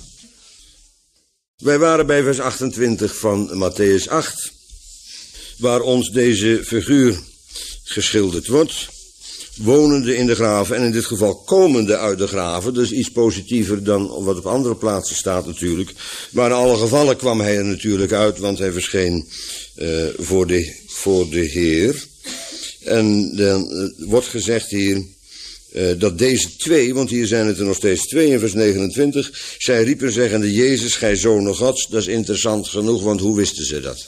Wij waren bij vers achtentwintig van Matthäus acht. Waar ons deze figuur geschilderd wordt. wonende in de graven en in dit geval komende uit de graven. Dus iets positiever dan wat op andere plaatsen staat natuurlijk. Maar in alle gevallen kwam hij er natuurlijk uit, want hij verscheen uh, voor, de, voor de Heer. En dan uh, wordt gezegd hier uh, dat deze twee, want hier zijn het er nog steeds twee in vers negenentwintig, zij riepen zeggende, Jezus, gij zoon Gods. Dat is interessant genoeg, want hoe wisten ze dat?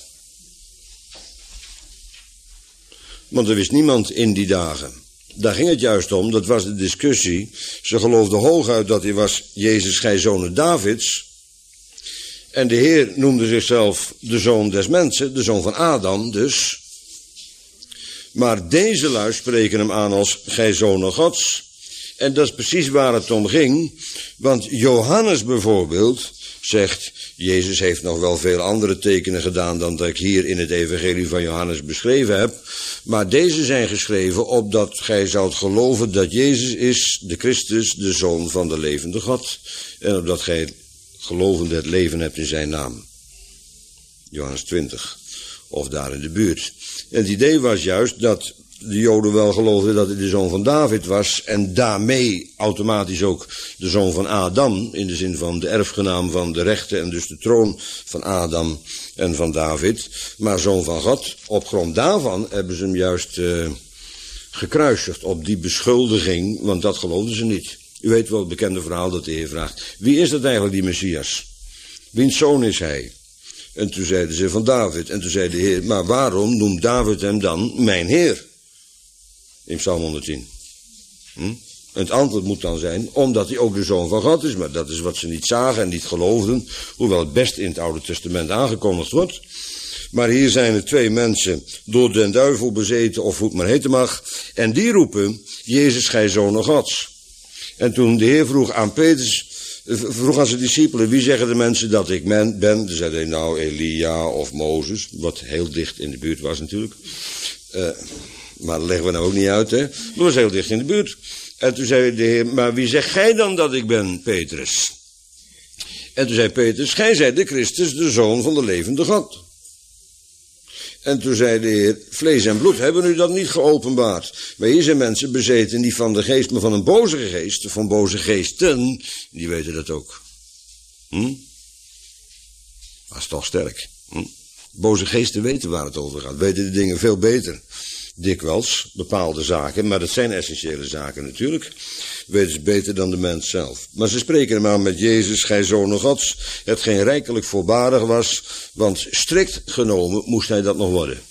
Want er wist niemand in die dagen. Daar ging het juist om, dat was de discussie. Ze geloofden hooguit dat hij was, Jezus, gij zoon Davids. En de Heer noemde zichzelf de zoon des mensen, de zoon van Adam dus. Maar deze lui spreken hem aan als gij zoon Gods. En dat is precies waar het om ging. Want Johannes bijvoorbeeld zegt, Jezus heeft nog wel veel andere tekenen gedaan dan dat ik hier in het evangelie van Johannes beschreven heb. Maar deze zijn geschreven opdat gij zoudt geloven dat Jezus is, de Christus, de Zoon van de levende God. En opdat gij gelovende het leven hebt in zijn naam. Johannes twintig. Of daar in de buurt. En het idee was juist dat de Joden wel geloofden dat hij de zoon van David was. En daarmee automatisch ook de zoon van Adam. In de zin van de erfgenaam van de rechten en dus de troon van Adam en van David. Maar zoon van God. Op grond daarvan hebben ze hem juist uh, gekruisigd op die beschuldiging. Want dat geloofden ze niet. U weet wel het bekende verhaal dat de Heer vraagt. Wie is dat eigenlijk die Messias? Wiens zoon is hij? En toen zeiden ze van David. En toen zei de Heer, maar waarom noemt David hem dan mijn Heer? In Psalm honderdtien. Hm? En het antwoord moet dan zijn, omdat hij ook de zoon van God is. Maar dat is wat ze niet zagen en niet geloofden. Hoewel het best in het Oude Testament aangekondigd wordt. Maar hier zijn er twee mensen door den duivel bezeten, of hoe het maar heten mag. En die roepen, Jezus, gij zoon Gods. En toen de Heer vroeg aan Petrus, vroeg aan zijn discipelen, wie zeggen de mensen dat ik ben? Dan zei hij, nou, Elia of Mozes, wat heel dicht in de buurt was natuurlijk. Uh, maar dat leggen we nou ook niet uit, hè. Dat was heel dicht in de buurt. En toen zei de Heer, maar wie zegt gij dan dat ik ben, Petrus? En toen zei Petrus, gij zijt de Christus, de Zoon van de levende God. En toen zei de Heer, vlees en bloed hebben u dat niet geopenbaard. Maar hier zijn mensen bezeten niet van de geest, maar van een boze geest, van boze geesten. Die weten dat ook. Hm? Dat is toch sterk. Hm? Boze geesten weten waar het over gaat, weten de dingen veel beter. Dikwijls, bepaalde zaken, maar dat zijn essentiële zaken natuurlijk. Weten ze beter dan de mens zelf. Maar ze spreken hem aan met Jezus, gij zoon Gods, hetgeen rijkelijk voorbarig was, want strikt genomen moest hij dat nog worden.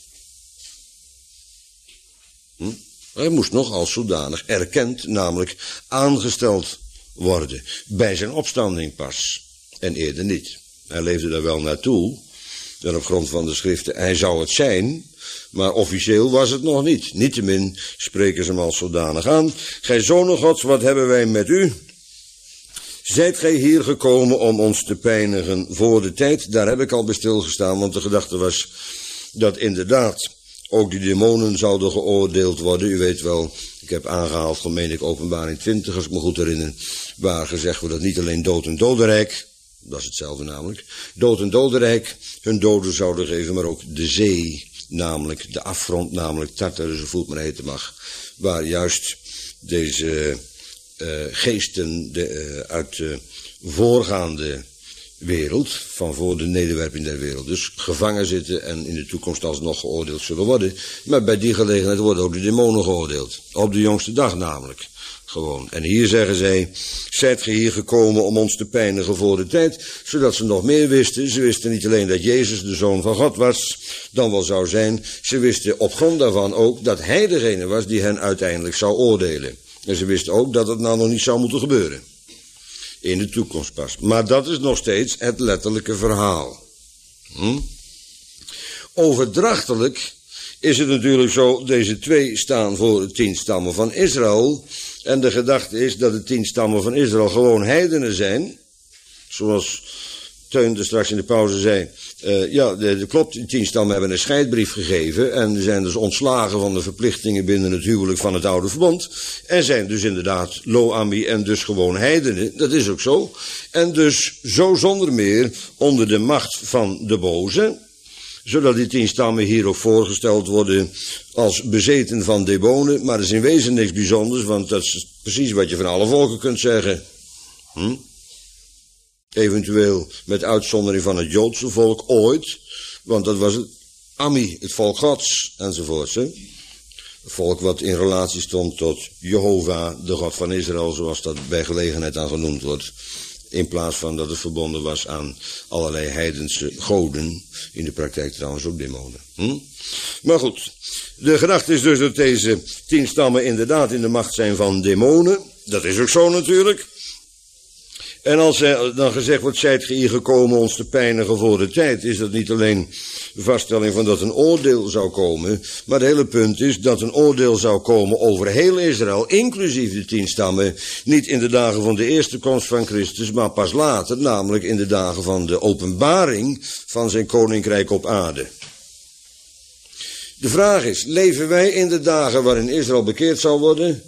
Hm? Hij moest nog als zodanig erkend, namelijk aangesteld worden. Bij zijn opstanding pas. En eerder niet. Hij leefde daar wel naartoe. En op grond van de schriften, hij zou het zijn. Maar officieel was het nog niet. Niettemin spreken ze hem als zodanig aan. Gij zonen Gods, wat hebben wij met u? Zijt gij hier gekomen om ons te pijnigen voor de tijd? Daar heb ik al bij stilgestaan, want de gedachte was dat inderdaad ook die demonen zouden geoordeeld worden. U weet wel, ik heb aangehaald, gemeen ik Openbaring twintig, als ik me goed herinner, waar gezegd wordt dat niet alleen dood en dodenrijk, dat is hetzelfde namelijk, dood en dodenrijk hun doden zouden geven, maar ook de zee, namelijk de afgrond, namelijk Tartarus, of hoe het maar heten mag, waar juist deze uh, geesten de, uh, uit de voorgaande wereld, van voor de nederwerping der wereld, dus gevangen zitten en in de toekomst alsnog geoordeeld zullen worden. Maar bij die gelegenheid worden ook de demonen geoordeeld. Op de jongste dag namelijk. Gewoon. En hier zeggen zij, zijt ge hier gekomen om ons te pijnigen voor de tijd, zodat ze nog meer wisten. Ze wisten niet alleen dat Jezus de Zoon van God was, dan wel zou zijn. Ze wisten op grond daarvan ook dat hij degene was die hen uiteindelijk zou oordelen. En ze wisten ook dat het nou nog niet zou moeten gebeuren. In de toekomst pas. Maar dat is nog steeds het letterlijke verhaal. Hm? Overdrachtelijk is het natuurlijk zo, deze twee staan voor de tien stammen van Israël. En de gedachte is dat de tien stammen van Israël gewoon heidenen zijn. Zoals Teun er straks in de pauze zei. Uh, ja, dat klopt, die tien stammen hebben een scheidbrief gegeven. En zijn dus ontslagen van de verplichtingen binnen het huwelijk van het oude verbond. En zijn dus inderdaad Lo-Ammi en dus gewoon heidenen. Dat is ook zo. En dus zo zonder meer onder de macht van de boze. zodat die tien stammen hier ook voorgesteld worden als bezeten van demonen. Maar dat is in wezen niks bijzonders, want dat is precies wat je van alle volken kunt zeggen. Hm? Eventueel met uitzondering van het Joodse volk ooit, want dat was het Ami, het volk Gods, enzovoorts. Hè? Het volk wat in relatie stond tot Jehovah, de God van Israël, zoals dat bij gelegenheid aan genoemd wordt. In plaats van dat het verbonden was aan allerlei heidense goden. In de praktijk trouwens ook demonen. Hm? Maar goed, de gedachte is dus dat deze tien stammen inderdaad in de macht zijn van demonen. Dat is ook zo natuurlijk. En als er dan gezegd wordt, zijt ge hier gekomen ons te pijnigen voor de tijd, is dat niet alleen de vaststelling van dat een oordeel zou komen, maar het hele punt is dat een oordeel zou komen over heel Israël, inclusief de tien stammen, niet in de dagen van de eerste komst van Christus, maar pas later, namelijk in de dagen van de openbaring van zijn koninkrijk op aarde. De vraag is, leven wij in de dagen waarin Israël bekeerd zal worden?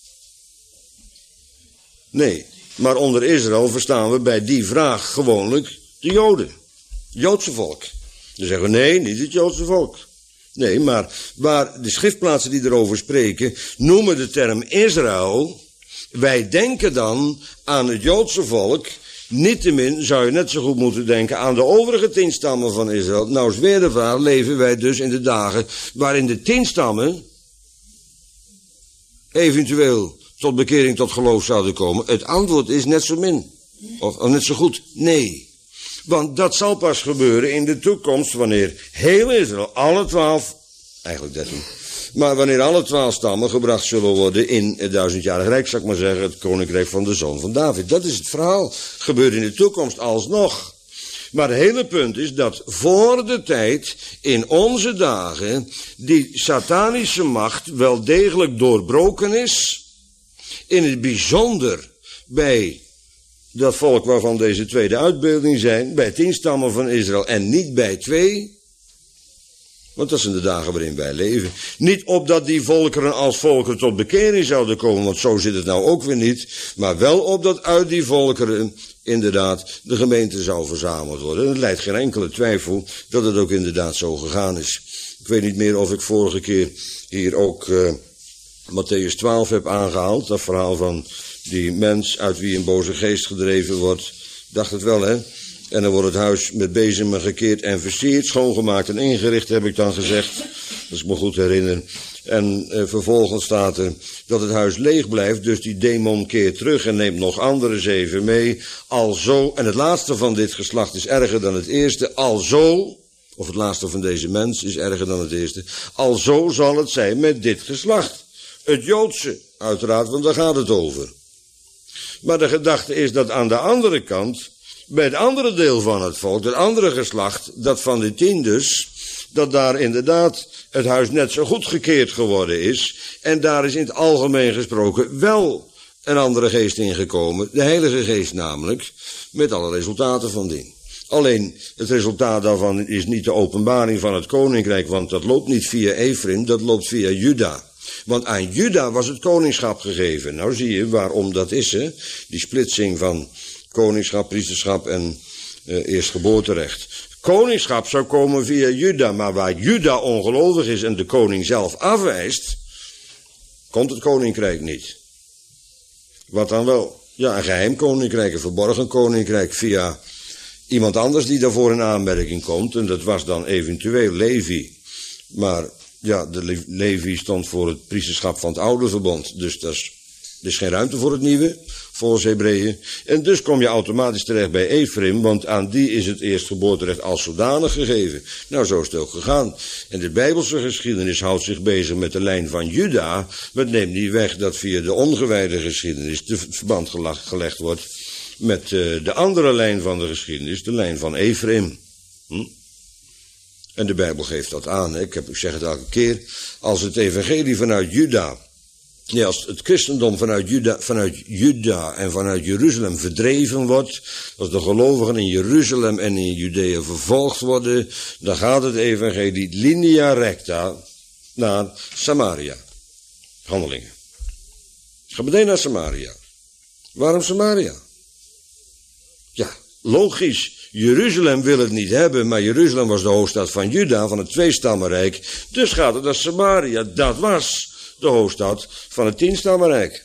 Nee. Maar onder Israël verstaan we bij die vraag gewoonlijk de Joden. Het Joodse volk. Dan zeggen we nee, niet het Joodse volk. Nee, maar waar de schriftplaatsen die erover spreken noemen de term Israël. Wij denken dan aan het Joodse volk. Niettemin zou je net zo goed moeten denken aan de overige tien stammen van Israël. Nou is weer de vraag, leven wij dus in de dagen waarin de tien stammen eventueel tot bekering, tot geloof zouden komen? Het antwoord is net zo min. Of, of net zo goed, nee. Want dat zal pas gebeuren in de toekomst, wanneer heel Israël, alle twaalf, eigenlijk dertien, maar wanneer alle twaalf stammen gebracht zullen worden in het duizendjarig rijk, zou ik maar zeggen, het koninkrijk van de zoon van David. Dat is het verhaal. Gebeurt in de toekomst alsnog. Maar het hele punt is dat voor de tijd, in onze dagen, die satanische macht wel degelijk doorbroken is. In het bijzonder bij dat volk waarvan deze tweede uitbeelding zijn, bij tien stammen van Israël en niet bij twee. Want dat zijn de dagen waarin wij leven. Niet opdat die volkeren als volkeren tot bekering zouden komen, want zo zit het nou ook weer niet. Maar wel opdat uit die volkeren inderdaad de gemeente zou verzameld worden. En het leidt geen enkele twijfel dat het ook inderdaad zo gegaan is. Ik weet niet meer of ik vorige keer hier ook uh, Mattheüs twaalf heb aangehaald. Dat verhaal van die mens uit wie een boze geest gedreven wordt. Dacht het wel, hè? En dan wordt het huis met bezemen gekeerd en versierd, schoongemaakt en ingericht, heb ik dan gezegd. Als ik me goed herinner. En eh, vervolgens staat er dat het huis leeg blijft, dus die demon keert terug en neemt nog andere zeven mee. Alzo, en het laatste van dit geslacht is erger dan het eerste, alzo, of het laatste van deze mens is erger dan het eerste, alzo zal het zijn met dit geslacht. Het Joodse, uiteraard, want daar gaat het over. Maar de gedachte is dat aan de andere kant, bij het andere deel van het volk, het andere geslacht, dat van de tien dus, dat daar inderdaad het huis net zo goed gekeerd geworden is. En daar is in het algemeen gesproken wel een andere geest ingekomen, de Heilige Geest namelijk, met alle resultaten van dien. Alleen het resultaat daarvan is niet de openbaring van het koninkrijk, want dat loopt niet via Ephraim, dat loopt via Juda. Want aan Juda was het koningschap gegeven. Nou zie je waarom dat is, hè? Die splitsing van koningschap, priesterschap en uh, eerstgeboorterecht. Koningschap zou komen via Juda, maar waar Juda ongelovig is en de koning zelf afwijst, komt het koninkrijk niet. Wat dan wel? Ja, een geheim koninkrijk, een verborgen koninkrijk via iemand anders die daarvoor in aanmerking komt. En dat was dan eventueel Levi. Maar ja, de Le- Levi stond voor het priesterschap van het oude verbond. Dus dat is, er is geen ruimte voor het nieuwe, volgens Hebreeën. En dus kom je automatisch terecht bij Ephraim, want aan die is het eerstgeboorterecht als zodanig gegeven. Nou, zo is het ook gegaan. En de Bijbelse geschiedenis houdt zich bezig met de lijn van Juda, maar het neemt niet weg dat via de ongewijde geschiedenis de verband gelegd wordt met uh, de andere lijn van de geschiedenis, de lijn van Ephraim. Hm? En de Bijbel geeft dat aan. Hè? Ik, heb, ik zeg het elke keer. Als het evangelie vanuit Juda, ja, als het christendom vanuit Juda, vanuit Juda en vanuit Jeruzalem verdreven wordt, als de gelovigen in Jeruzalem en in Judea vervolgd worden, dan gaat het evangelie linea recta naar Samaria. Handelingen. Het gaat meteen naar Samaria. Waarom Samaria? Ja, logisch. Jeruzalem wil het niet hebben, maar Jeruzalem was de hoofdstad van Juda, van het tweestammenrijk. Dus gaat het naar Samaria. Dat was de hoofdstad van het tienstammenrijk.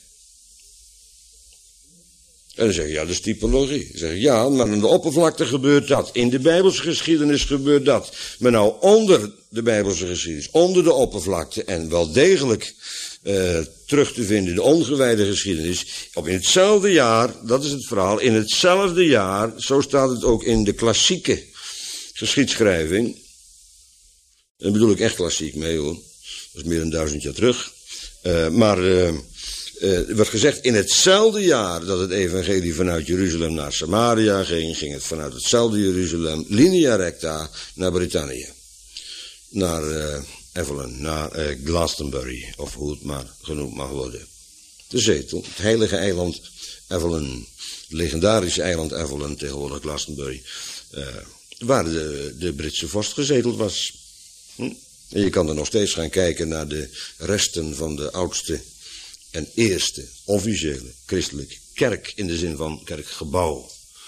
En dan zeg je, ja, dat is typologie. Dan zeg je, ja, maar aan de oppervlakte gebeurt dat. In de Bijbelse geschiedenis gebeurt dat. Maar nou onder de Bijbelse geschiedenis, onder de oppervlakte en wel degelijk uh, terug te vinden in de ongewijde geschiedenis. Op in hetzelfde jaar, dat is het verhaal, in hetzelfde jaar, zo staat het ook in de klassieke geschiedschrijving. Daar bedoel ik echt klassiek mee hoor. Dat is meer dan duizend jaar terug. Uh, maar... Uh, Uh, er wordt gezegd, in hetzelfde jaar dat het evangelie vanuit Jeruzalem naar Samaria ging, ging het vanuit hetzelfde Jeruzalem, linea recta, naar Brittannië. Naar uh, Evelyn, naar uh, Glastonbury, of hoe het maar genoemd mag worden. De zetel, het heilige eiland Evelyn, het legendarische eiland Evelyn, tegenwoordig Glastonbury, uh, waar de, de Britse vorst gezeteld was. Hm? En je kan er nog steeds gaan kijken naar de resten van de oudste en eerste officiële christelijke kerk, in de zin van kerkgebouw.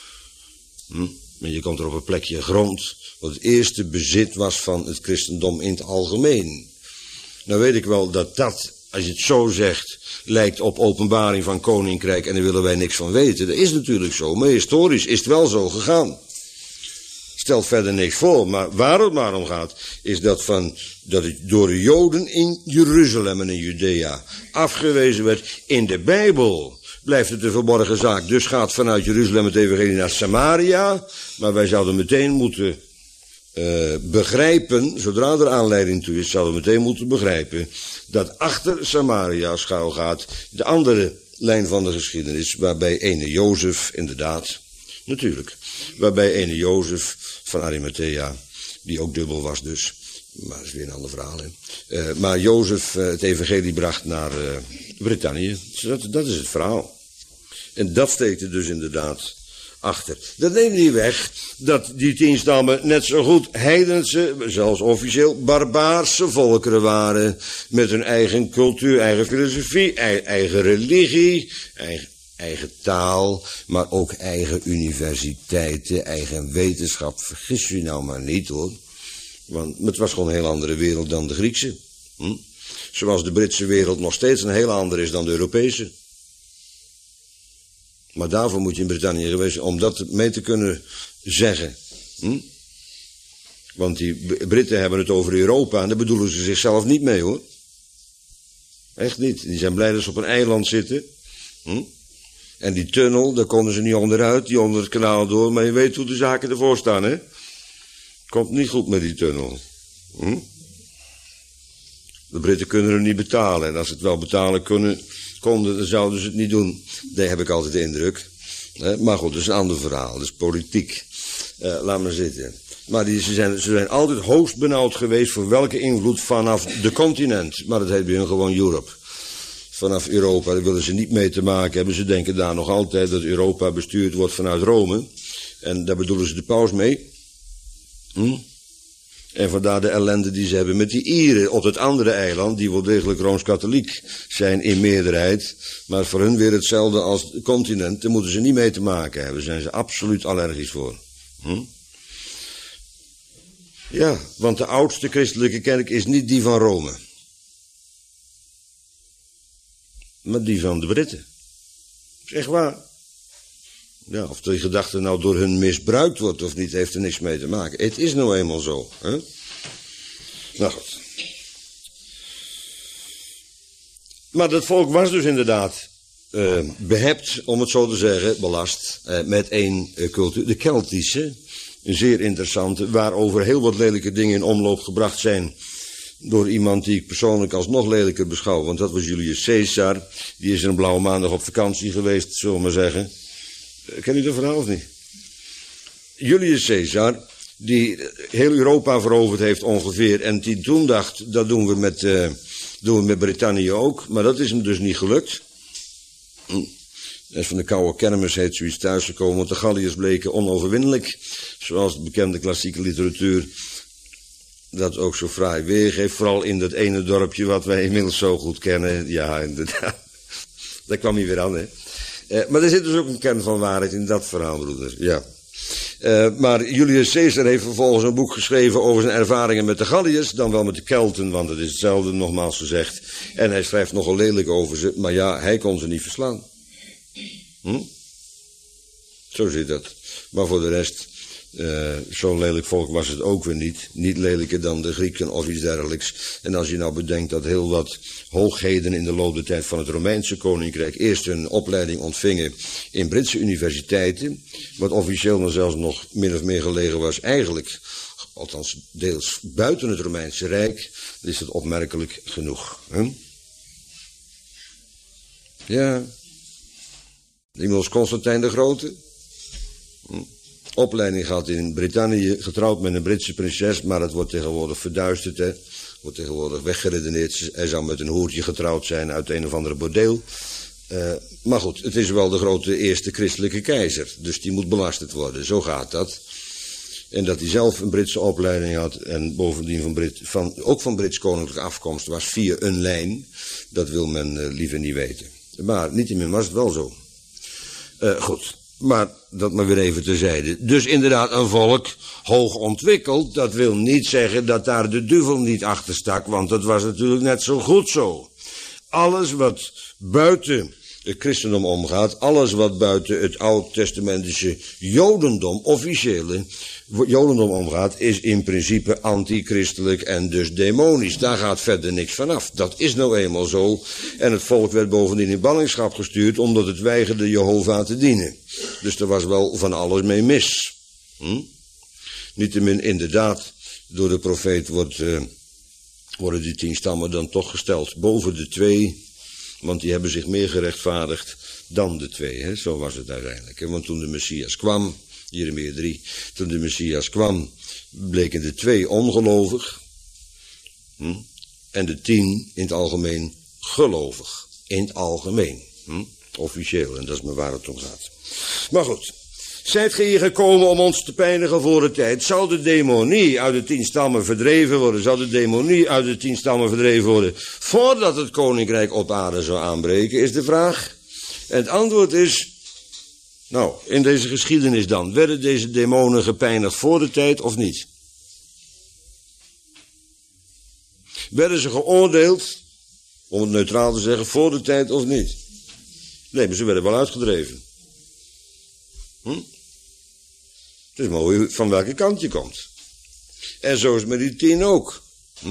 Hm? Maar je komt er op een plekje grond, wat het eerste bezit was van het christendom in het algemeen. Nou weet ik wel dat dat, als je het zo zegt, lijkt op openbaring van koninkrijk en daar willen wij niks van weten. Dat is natuurlijk zo, maar historisch is het wel zo gegaan. Stelt verder niks voor, maar waar het maar om gaat, is dat, van, dat het door de Joden in Jeruzalem en in Judea afgewezen werd. In de Bijbel blijft het een verborgen zaak, dus gaat vanuit Jeruzalem het evangelie naar Samaria. Maar wij zouden meteen moeten uh, begrijpen, zodra er aanleiding toe is, zouden we meteen moeten begrijpen dat achter Samaria schuil gaat de andere lijn van de geschiedenis, waarbij ene Jozef, inderdaad, natuurlijk, waarbij ene Jozef van Arimathea, die ook dubbel was dus, maar dat is weer een ander verhaal. Hè. Uh, maar Jozef uh, het evangelie bracht naar uh, Brittannië. Dat, dat is het verhaal. En dat steekt er dus inderdaad achter. Dat neemt niet weg dat die tien stammen net zo goed heidense, zelfs officieel barbaarse volkeren waren, met hun eigen cultuur, eigen filosofie, eigen religie, eigen eigen taal, maar ook eigen universiteiten, eigen wetenschap. Vergis je nou maar niet hoor. Want het was gewoon een heel andere wereld dan de Griekse. Hm? Zoals de Britse wereld nog steeds een heel andere is dan de Europese. Maar daarvoor moet je in Brittannië geweest zijn om dat mee te kunnen zeggen. Hm? Want die Britten hebben het over Europa en daar bedoelen ze zichzelf niet mee hoor. Echt niet. Die zijn blij dat ze op een eiland zitten. Hm? En die tunnel, daar konden ze niet onderuit, die onder het kanaal door. Maar je weet hoe de zaken ervoor staan, hè? Komt niet goed met die tunnel. Hm? De Britten kunnen hem niet betalen. En als ze het wel betalen kunnen, konden, dan zouden ze het niet doen. Daar heb ik altijd de indruk. Maar goed, dat is een ander verhaal. Dat is politiek. Uh, laat maar zitten. Maar die, ze, zijn, ze zijn altijd hoogst benauwd geweest voor welke invloed vanaf de continent. Maar dat heet bij hun gewoon Europe. Vanaf Europa, daar willen ze niet mee te maken hebben. Ze denken daar nog altijd dat Europa bestuurd wordt vanuit Rome. En daar bedoelen ze de paus mee. Hm? En vandaar de ellende die ze hebben met die Ieren op het andere eiland, die wel degelijk Rooms-Katholiek zijn in meerderheid. Maar voor hun weer hetzelfde als het continent. Daar moeten ze niet mee te maken hebben. Daar zijn ze absoluut allergisch voor. Hm? Ja, want de oudste christelijke kerk is niet die van Rome. Maar die van de Britten. Dat is echt waar. Ja, of die gedachte nou door hun misbruikt wordt of niet, heeft er niks mee te maken. Het is nou eenmaal zo. Hè? Nou goed. Maar dat volk was dus inderdaad uh, behept, om het zo te zeggen, belast uh, met één uh, cultuur. De Keltische, een zeer interessante, waarover heel wat lelijke dingen in omloop gebracht zijn door iemand die ik persoonlijk als nog lelijker beschouw. Want dat was Julius Caesar. Die is een blauwe maandag op vakantie geweest, zullen we maar zeggen. Ken u dat verhaal of niet? Julius Caesar, die heel Europa veroverd heeft ongeveer. En die toen dacht, dat doen we met, uh, doen we met Brittannië ook. Maar dat is hem dus niet gelukt. Hm. Hij is van de koude kermis heet zoiets thuisgekomen. Want de Galliërs bleken onoverwinnelijk. Zoals de bekende klassieke literatuur dat ook zo fraai weergeeft. Vooral in dat ene dorpje wat wij inmiddels zo goed kennen. Ja, inderdaad. Daar kwam hij weer aan, hè. Uh, maar er zit dus ook een kern van waarheid in dat verhaal, broeder. Ja. Uh, maar Julius Caesar heeft vervolgens een boek geschreven over zijn ervaringen met de Galliërs, dan wel met de Kelten, want het is hetzelfde, nogmaals gezegd. En hij schrijft nogal lelijk over ze, maar ja, hij kon ze niet verslaan. Hm? Zo zit dat. Maar voor de rest, uh, zo'n lelijk volk was het ook weer niet. Niet lelijker dan de Grieken of iets dergelijks. En als je nou bedenkt dat heel wat hoogheden in de loop der tijd van het Romeinse Koninkrijk eerst hun opleiding ontvingen in Britse universiteiten, wat officieel dan zelfs nog min of meer gelegen was eigenlijk, althans deels buiten het Romeinse Rijk, dan is dat opmerkelijk genoeg. Huh? Ja, iemand als Constantijn de Grote. Hm. Opleiding gehad in Brittannië, getrouwd met een Britse prinses, maar het wordt tegenwoordig verduisterd, hè. Wordt tegenwoordig weggeredeneerd. Hij zou met een hoertje getrouwd zijn uit een of andere bordeel. Uh, maar goed, het is wel de grote eerste christelijke keizer, dus die moet belasterd worden, zo gaat dat. En dat hij zelf een Britse opleiding had en bovendien van Brit, van, ook van Brits koninklijke afkomst was via een lijn, dat wil men uh, liever niet weten. Maar niettemin was het wel zo. Uh, goed. Maar dat maar weer even terzijde. Dus inderdaad een volk hoog ontwikkeld, dat wil niet zeggen dat daar de duivel niet achter stak, want dat was natuurlijk net zo goed zo. Alles wat buiten het christendom omgaat, alles wat buiten het oud-testamentische jodendom, officiële jodendom omgaat, is in principe antichristelijk en dus demonisch. Daar gaat verder niks vanaf. Dat is nou eenmaal zo. En het volk werd bovendien in ballingschap gestuurd omdat het weigerde Jehovah te dienen. Dus er was wel van alles mee mis. Hm? Niettemin inderdaad, door de profeet wordt, uh, worden die tien stammen dan toch gesteld boven de twee, want die hebben zich meer gerechtvaardigd dan de twee. Hè? Zo was het uiteindelijk. Hè? Want toen de Messias kwam, Jeremia drie, toen de Messias kwam, bleken de twee ongelovig. Hm? En de tien in het algemeen gelovig. In het algemeen. Hm? Officieel, en dat is maar waar het om gaat. Maar goed, zijt ge hier gekomen om ons te pijnigen voor de tijd? Zal de demonie uit de tien stammen verdreven worden? Zal de demonie uit de tien stammen verdreven worden voordat het koninkrijk op aarde zou aanbreken, is de vraag. En het antwoord is, nou, in deze geschiedenis dan, werden deze demonen gepijnigd voor de tijd of niet? Werden ze geoordeeld, om het neutraal te zeggen, voor de tijd of niet? Nee, maar ze werden wel uitgedreven. Hm? Het is mooi van welke kant je komt. En zo is het met die tien ook. Hm?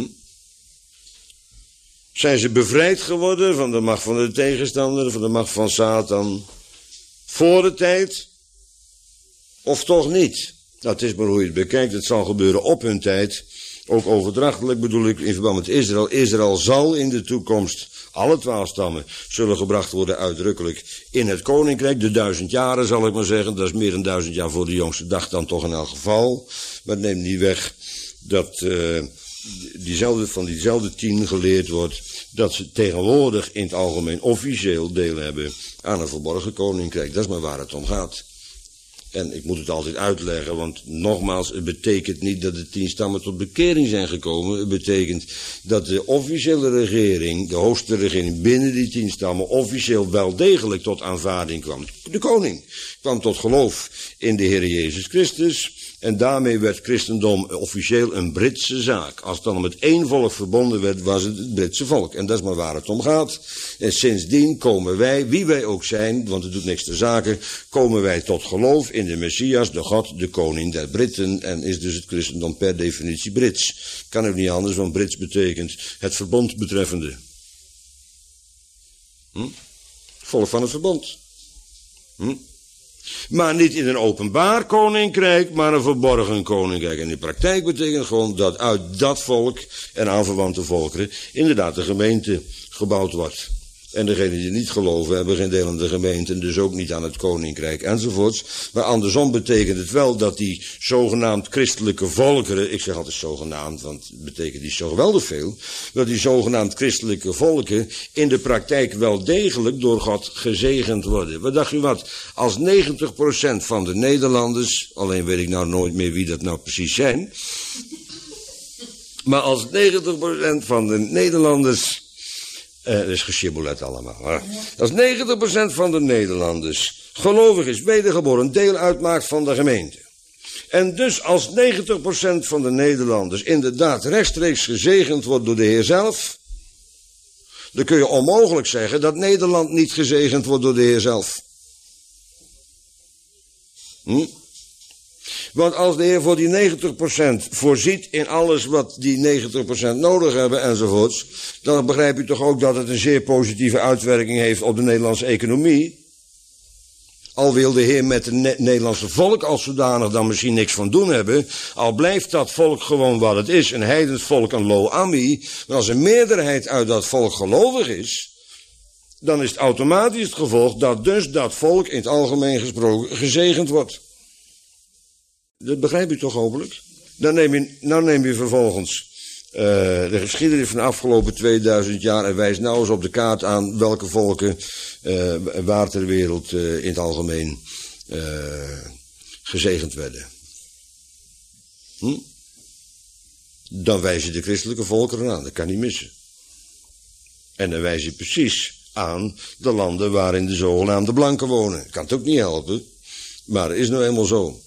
Zijn ze bevrijd geworden van de macht van de tegenstander, van de macht van Satan, voor de tijd? Of toch niet? Nou, het is maar hoe je het bekijkt. Het zal gebeuren op hun tijd. Ook overdrachtelijk bedoel ik in verband met Israël. Israël zal in de toekomst, alle twaalf stammen, zullen gebracht worden uitdrukkelijk in het koninkrijk. De duizend jaren zal ik maar zeggen. Dat is meer dan duizend jaar voor de jongste dag dan toch in elk geval. Maar het neemt niet weg dat uh, diezelfde, van diezelfde tien geleerd wordt dat ze tegenwoordig in het algemeen officieel deel hebben aan een verborgen koninkrijk. Dat is maar waar het om gaat. En ik moet het altijd uitleggen, want nogmaals, het betekent niet dat de tien stammen tot bekering zijn gekomen. Het betekent dat de officiële regering, de hoogste regering binnen die tien stammen, officieel wel degelijk tot aanvaarding kwam. De koning kwam tot geloof in de Heer Jezus Christus. En daarmee werd christendom officieel een Britse zaak. Als het dan met één volk verbonden werd, was het het Britse volk. En dat is maar waar het om gaat. En sindsdien komen wij, wie wij ook zijn, want het doet niks ter zake, komen wij tot geloof in de Messias, de God, de koning der Britten. En is dus het christendom per definitie Brits. Kan ook niet anders, want Brits betekent het verbond betreffende. Hm? Volk van het verbond. Hm? Maar niet in een openbaar koninkrijk, maar een verborgen koninkrijk. En in de praktijk betekent gewoon dat uit dat volk en aanverwante volkeren inderdaad de gemeente gebouwd wordt. En degenen die niet geloven hebben geen deel aan de gemeente en dus ook niet aan het koninkrijk enzovoorts. Maar andersom betekent het wel dat die zogenaamd christelijke volkeren, ik zeg altijd zogenaamd, want het betekent niet zo geweldig veel, dat die zogenaamd christelijke volken in de praktijk wel degelijk door God gezegend worden. Wat dacht u wat? Als negentig procent van de Nederlanders, alleen weet ik nou nooit meer wie dat nou precies zijn, maar als negentig procent van de Nederlanders, Uh, dat is geschibbelet allemaal. Hè? Als negentig procent van de Nederlanders gelovig is, wedergeboren, deel uitmaakt van de gemeente. En dus als negentig procent van de Nederlanders inderdaad rechtstreeks gezegend wordt door de Heer zelf, dan kun je onmogelijk zeggen dat Nederland niet gezegend wordt door de Heer zelf. Hm? Want als de Heer voor die negentig procent voorziet in alles wat die negentig procent nodig hebben enzovoorts, dan begrijp je toch ook dat het een zeer positieve uitwerking heeft op de Nederlandse economie. Al wil de Heer met het ne- Nederlandse volk als zodanig dan misschien niks van doen hebben, al blijft dat volk gewoon wat het is, een heidens volk, een lo ami, maar als een meerderheid uit dat volk gelovig is, dan is het automatisch het gevolg dat dus dat volk in het algemeen gesproken gezegend wordt. Dat begrijp je toch hopelijk? Dan neem je, nou neem je vervolgens uh, de geschiedenis van de afgelopen tweeduizend jaar en wijs nou eens op de kaart aan welke volken uh, waar ter wereld uh, in het algemeen uh, gezegend werden. Hm? Dan wijs je de christelijke volkeren aan, dat kan niet missen. En dan wijs je precies aan de landen waarin de zogenaamde blanken wonen. Kan het ook niet helpen, maar het is nou eenmaal zo.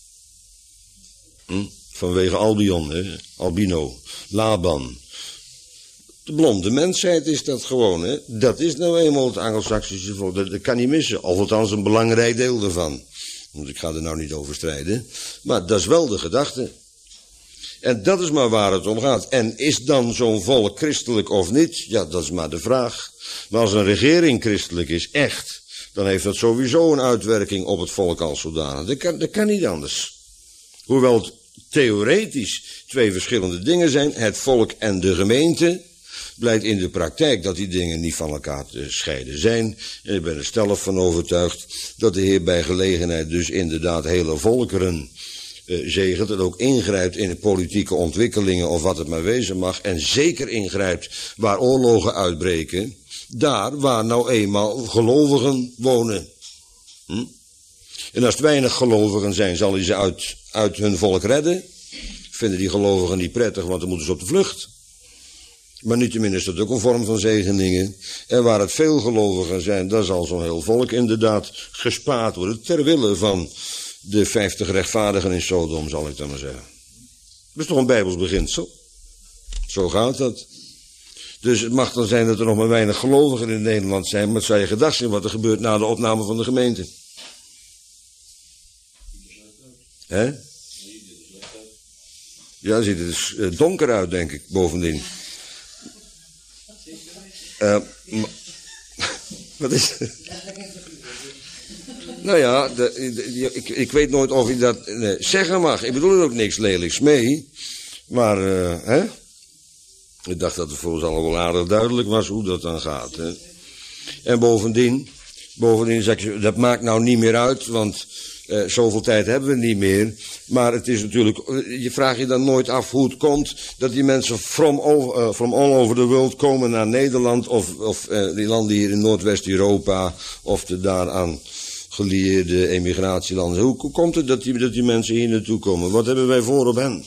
Hm? Vanwege Albion, hè? Albino, Laban. De blonde mensheid is dat gewoon, hè? Dat is nou eenmaal het Angelsaksische volk, dat, dat kan niet missen. Of althans een belangrijk deel ervan. Want ik ga er nou niet over strijden. Maar dat is wel de gedachte. En dat is maar waar het om gaat. En is dan zo'n volk christelijk of niet? Ja, dat is maar de vraag. Maar als een regering christelijk is, echt, dan heeft dat sowieso een uitwerking op het volk als zodanig. Dat kan, dat kan niet anders. Hoewel het theoretisch twee verschillende dingen zijn, het volk en de gemeente, blijkt in de praktijk dat die dingen niet van elkaar te scheiden zijn. En ik ben er stellig van overtuigd dat de Heer bij gelegenheid dus inderdaad hele volkeren uh, zegent en ook ingrijpt in de politieke ontwikkelingen of wat het maar wezen mag. En zeker ingrijpt waar oorlogen uitbreken, daar waar nou eenmaal gelovigen wonen. Hm? En als het weinig gelovigen zijn, zal hij ze uit, uit hun volk redden. Vinden die gelovigen niet prettig, want dan moeten ze op de vlucht. Maar niettemin is dat ook een vorm van zegeningen. En waar het veel gelovigen zijn, daar zal zo'n heel volk inderdaad gespaard worden. Ter wille van de vijftig rechtvaardigen in Sodom, zal ik dan maar zeggen. Dat is toch een Bijbels beginsel? Zo gaat dat. Dus het mag dan zijn dat er nog maar weinig gelovigen in Nederland zijn, maar het zou je gedacht zijn wat er gebeurt na de opname van de gemeente. Hè? Ja, ziet er dus uh, donker uit, denk ik, bovendien. Uh, wat is het? Nou ja, de, de, de, ik, ik weet nooit of ik dat nee, zeggen mag. Ik bedoel er ook niks lelijks mee. Maar, uh, hè? Ik dacht dat het voor ons allemaal wel aardig duidelijk was hoe dat dan gaat. Hè? En bovendien, bovendien zeg ik, dat maakt nou niet meer uit, want uh, zoveel tijd hebben we niet meer. Maar het is natuurlijk, je vraagt je dan nooit af hoe het komt dat die mensen from, over, uh, from all over the world komen naar Nederland of, of uh, die landen hier in Noordwest-Europa of de daaraan gelieerde emigratielanden. Hoe, hoe komt het dat die, dat die mensen hier naartoe komen? Wat hebben wij voor op hen?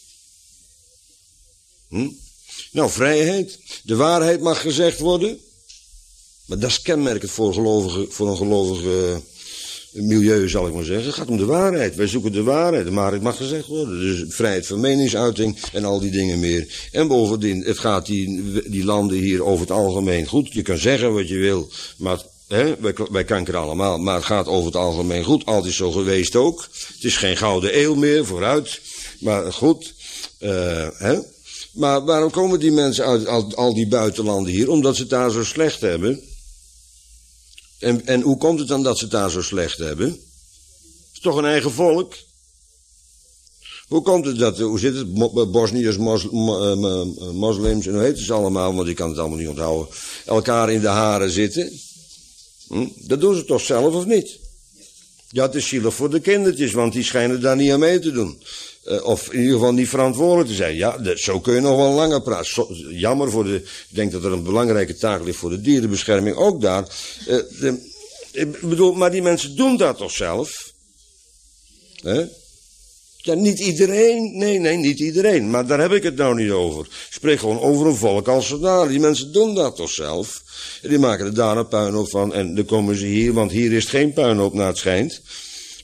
Hm? Nou, vrijheid. De waarheid mag gezegd worden. Maar dat is kenmerkend voor, gelovige, voor een gelovig uh, milieu, zal ik maar zeggen. Het gaat om de waarheid. Wij zoeken de waarheid. De waarheid mag gezegd worden. Dus vrijheid van meningsuiting en al die dingen meer. En bovendien, het gaat die, die landen hier over het algemeen goed. Je kan zeggen wat je wil, maar hè, wij, wij kankeren allemaal. Maar het gaat over het algemeen goed. Altijd zo geweest ook. Het is geen gouden eeuw meer, vooruit. Maar goed, uh, hè. Maar waarom komen die mensen uit al, al die buitenlanden hier? Omdat ze het daar zo slecht hebben. En, en hoe komt het dan dat ze het daar zo slecht hebben? Het is toch een eigen volk? Hoe komt het dat, hoe zit het, Bosniërs, mos, moslims en hoe heet ze allemaal, want ik kan het allemaal niet onthouden, elkaar in de haren zitten? Hm? Dat doen ze toch zelf of niet? Ja, het is zielig voor de kindertjes, want die schijnen daar niet aan mee te doen. Uh, of in ieder geval niet verantwoordelijk te zijn. Ja, de, zo kun je nog wel langer praten. Zo, jammer voor de, ik denk dat er een belangrijke taak ligt voor de dierenbescherming, ook daar. Uh, de, ik bedoel, maar die mensen doen dat toch zelf? Hè? Ja, niet iedereen. Nee, nee, niet iedereen. Maar daar heb ik het nou niet over. Ik spreek gewoon over een volk als zodanig. Die mensen doen dat toch zelf? En die maken er daar een puinhoop van. En dan komen ze hier, want hier is het geen puinhoop naar het schijnt.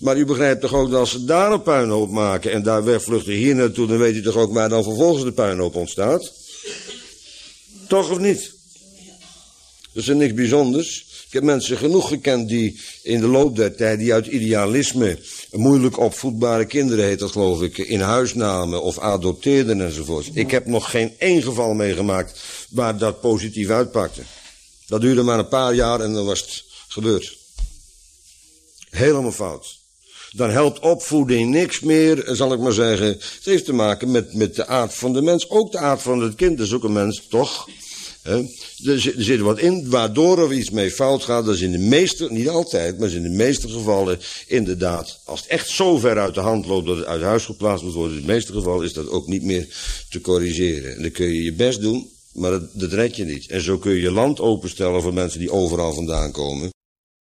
Maar u begrijpt toch ook dat als ze daar een puinhoop maken en daar wegvluchten hier naartoe, dan weet u toch ook waar dan vervolgens de puinhoop ontstaat? Toch of niet? Dat is niks bijzonders. Ik heb mensen genoeg gekend die in de loop der tijd, die uit idealisme moeilijk opvoedbare kinderen, heet dat geloof ik, in huis namen of adopteerden enzovoort. Ik heb nog geen één geval meegemaakt waar dat positief uitpakte. Dat duurde maar een paar jaar en dan was het gebeurd. Helemaal fout. Dan helpt opvoeding niks meer, zal ik maar zeggen. Het heeft te maken met, met de aard van de mens. Ook de aard van het kind is ook een mens, toch? He? Er, zit, er zit wat in, waardoor er iets mee fout gaat. Dat is in de meeste, niet altijd, maar is in de meeste gevallen inderdaad. Als het echt zo ver uit de hand loopt dat het uit huis geplaatst moet worden, in de meeste gevallen is dat ook niet meer te corrigeren. En dan kun je je best doen, maar dat, dat red je niet. En zo kun je je land openstellen voor mensen die overal vandaan komen.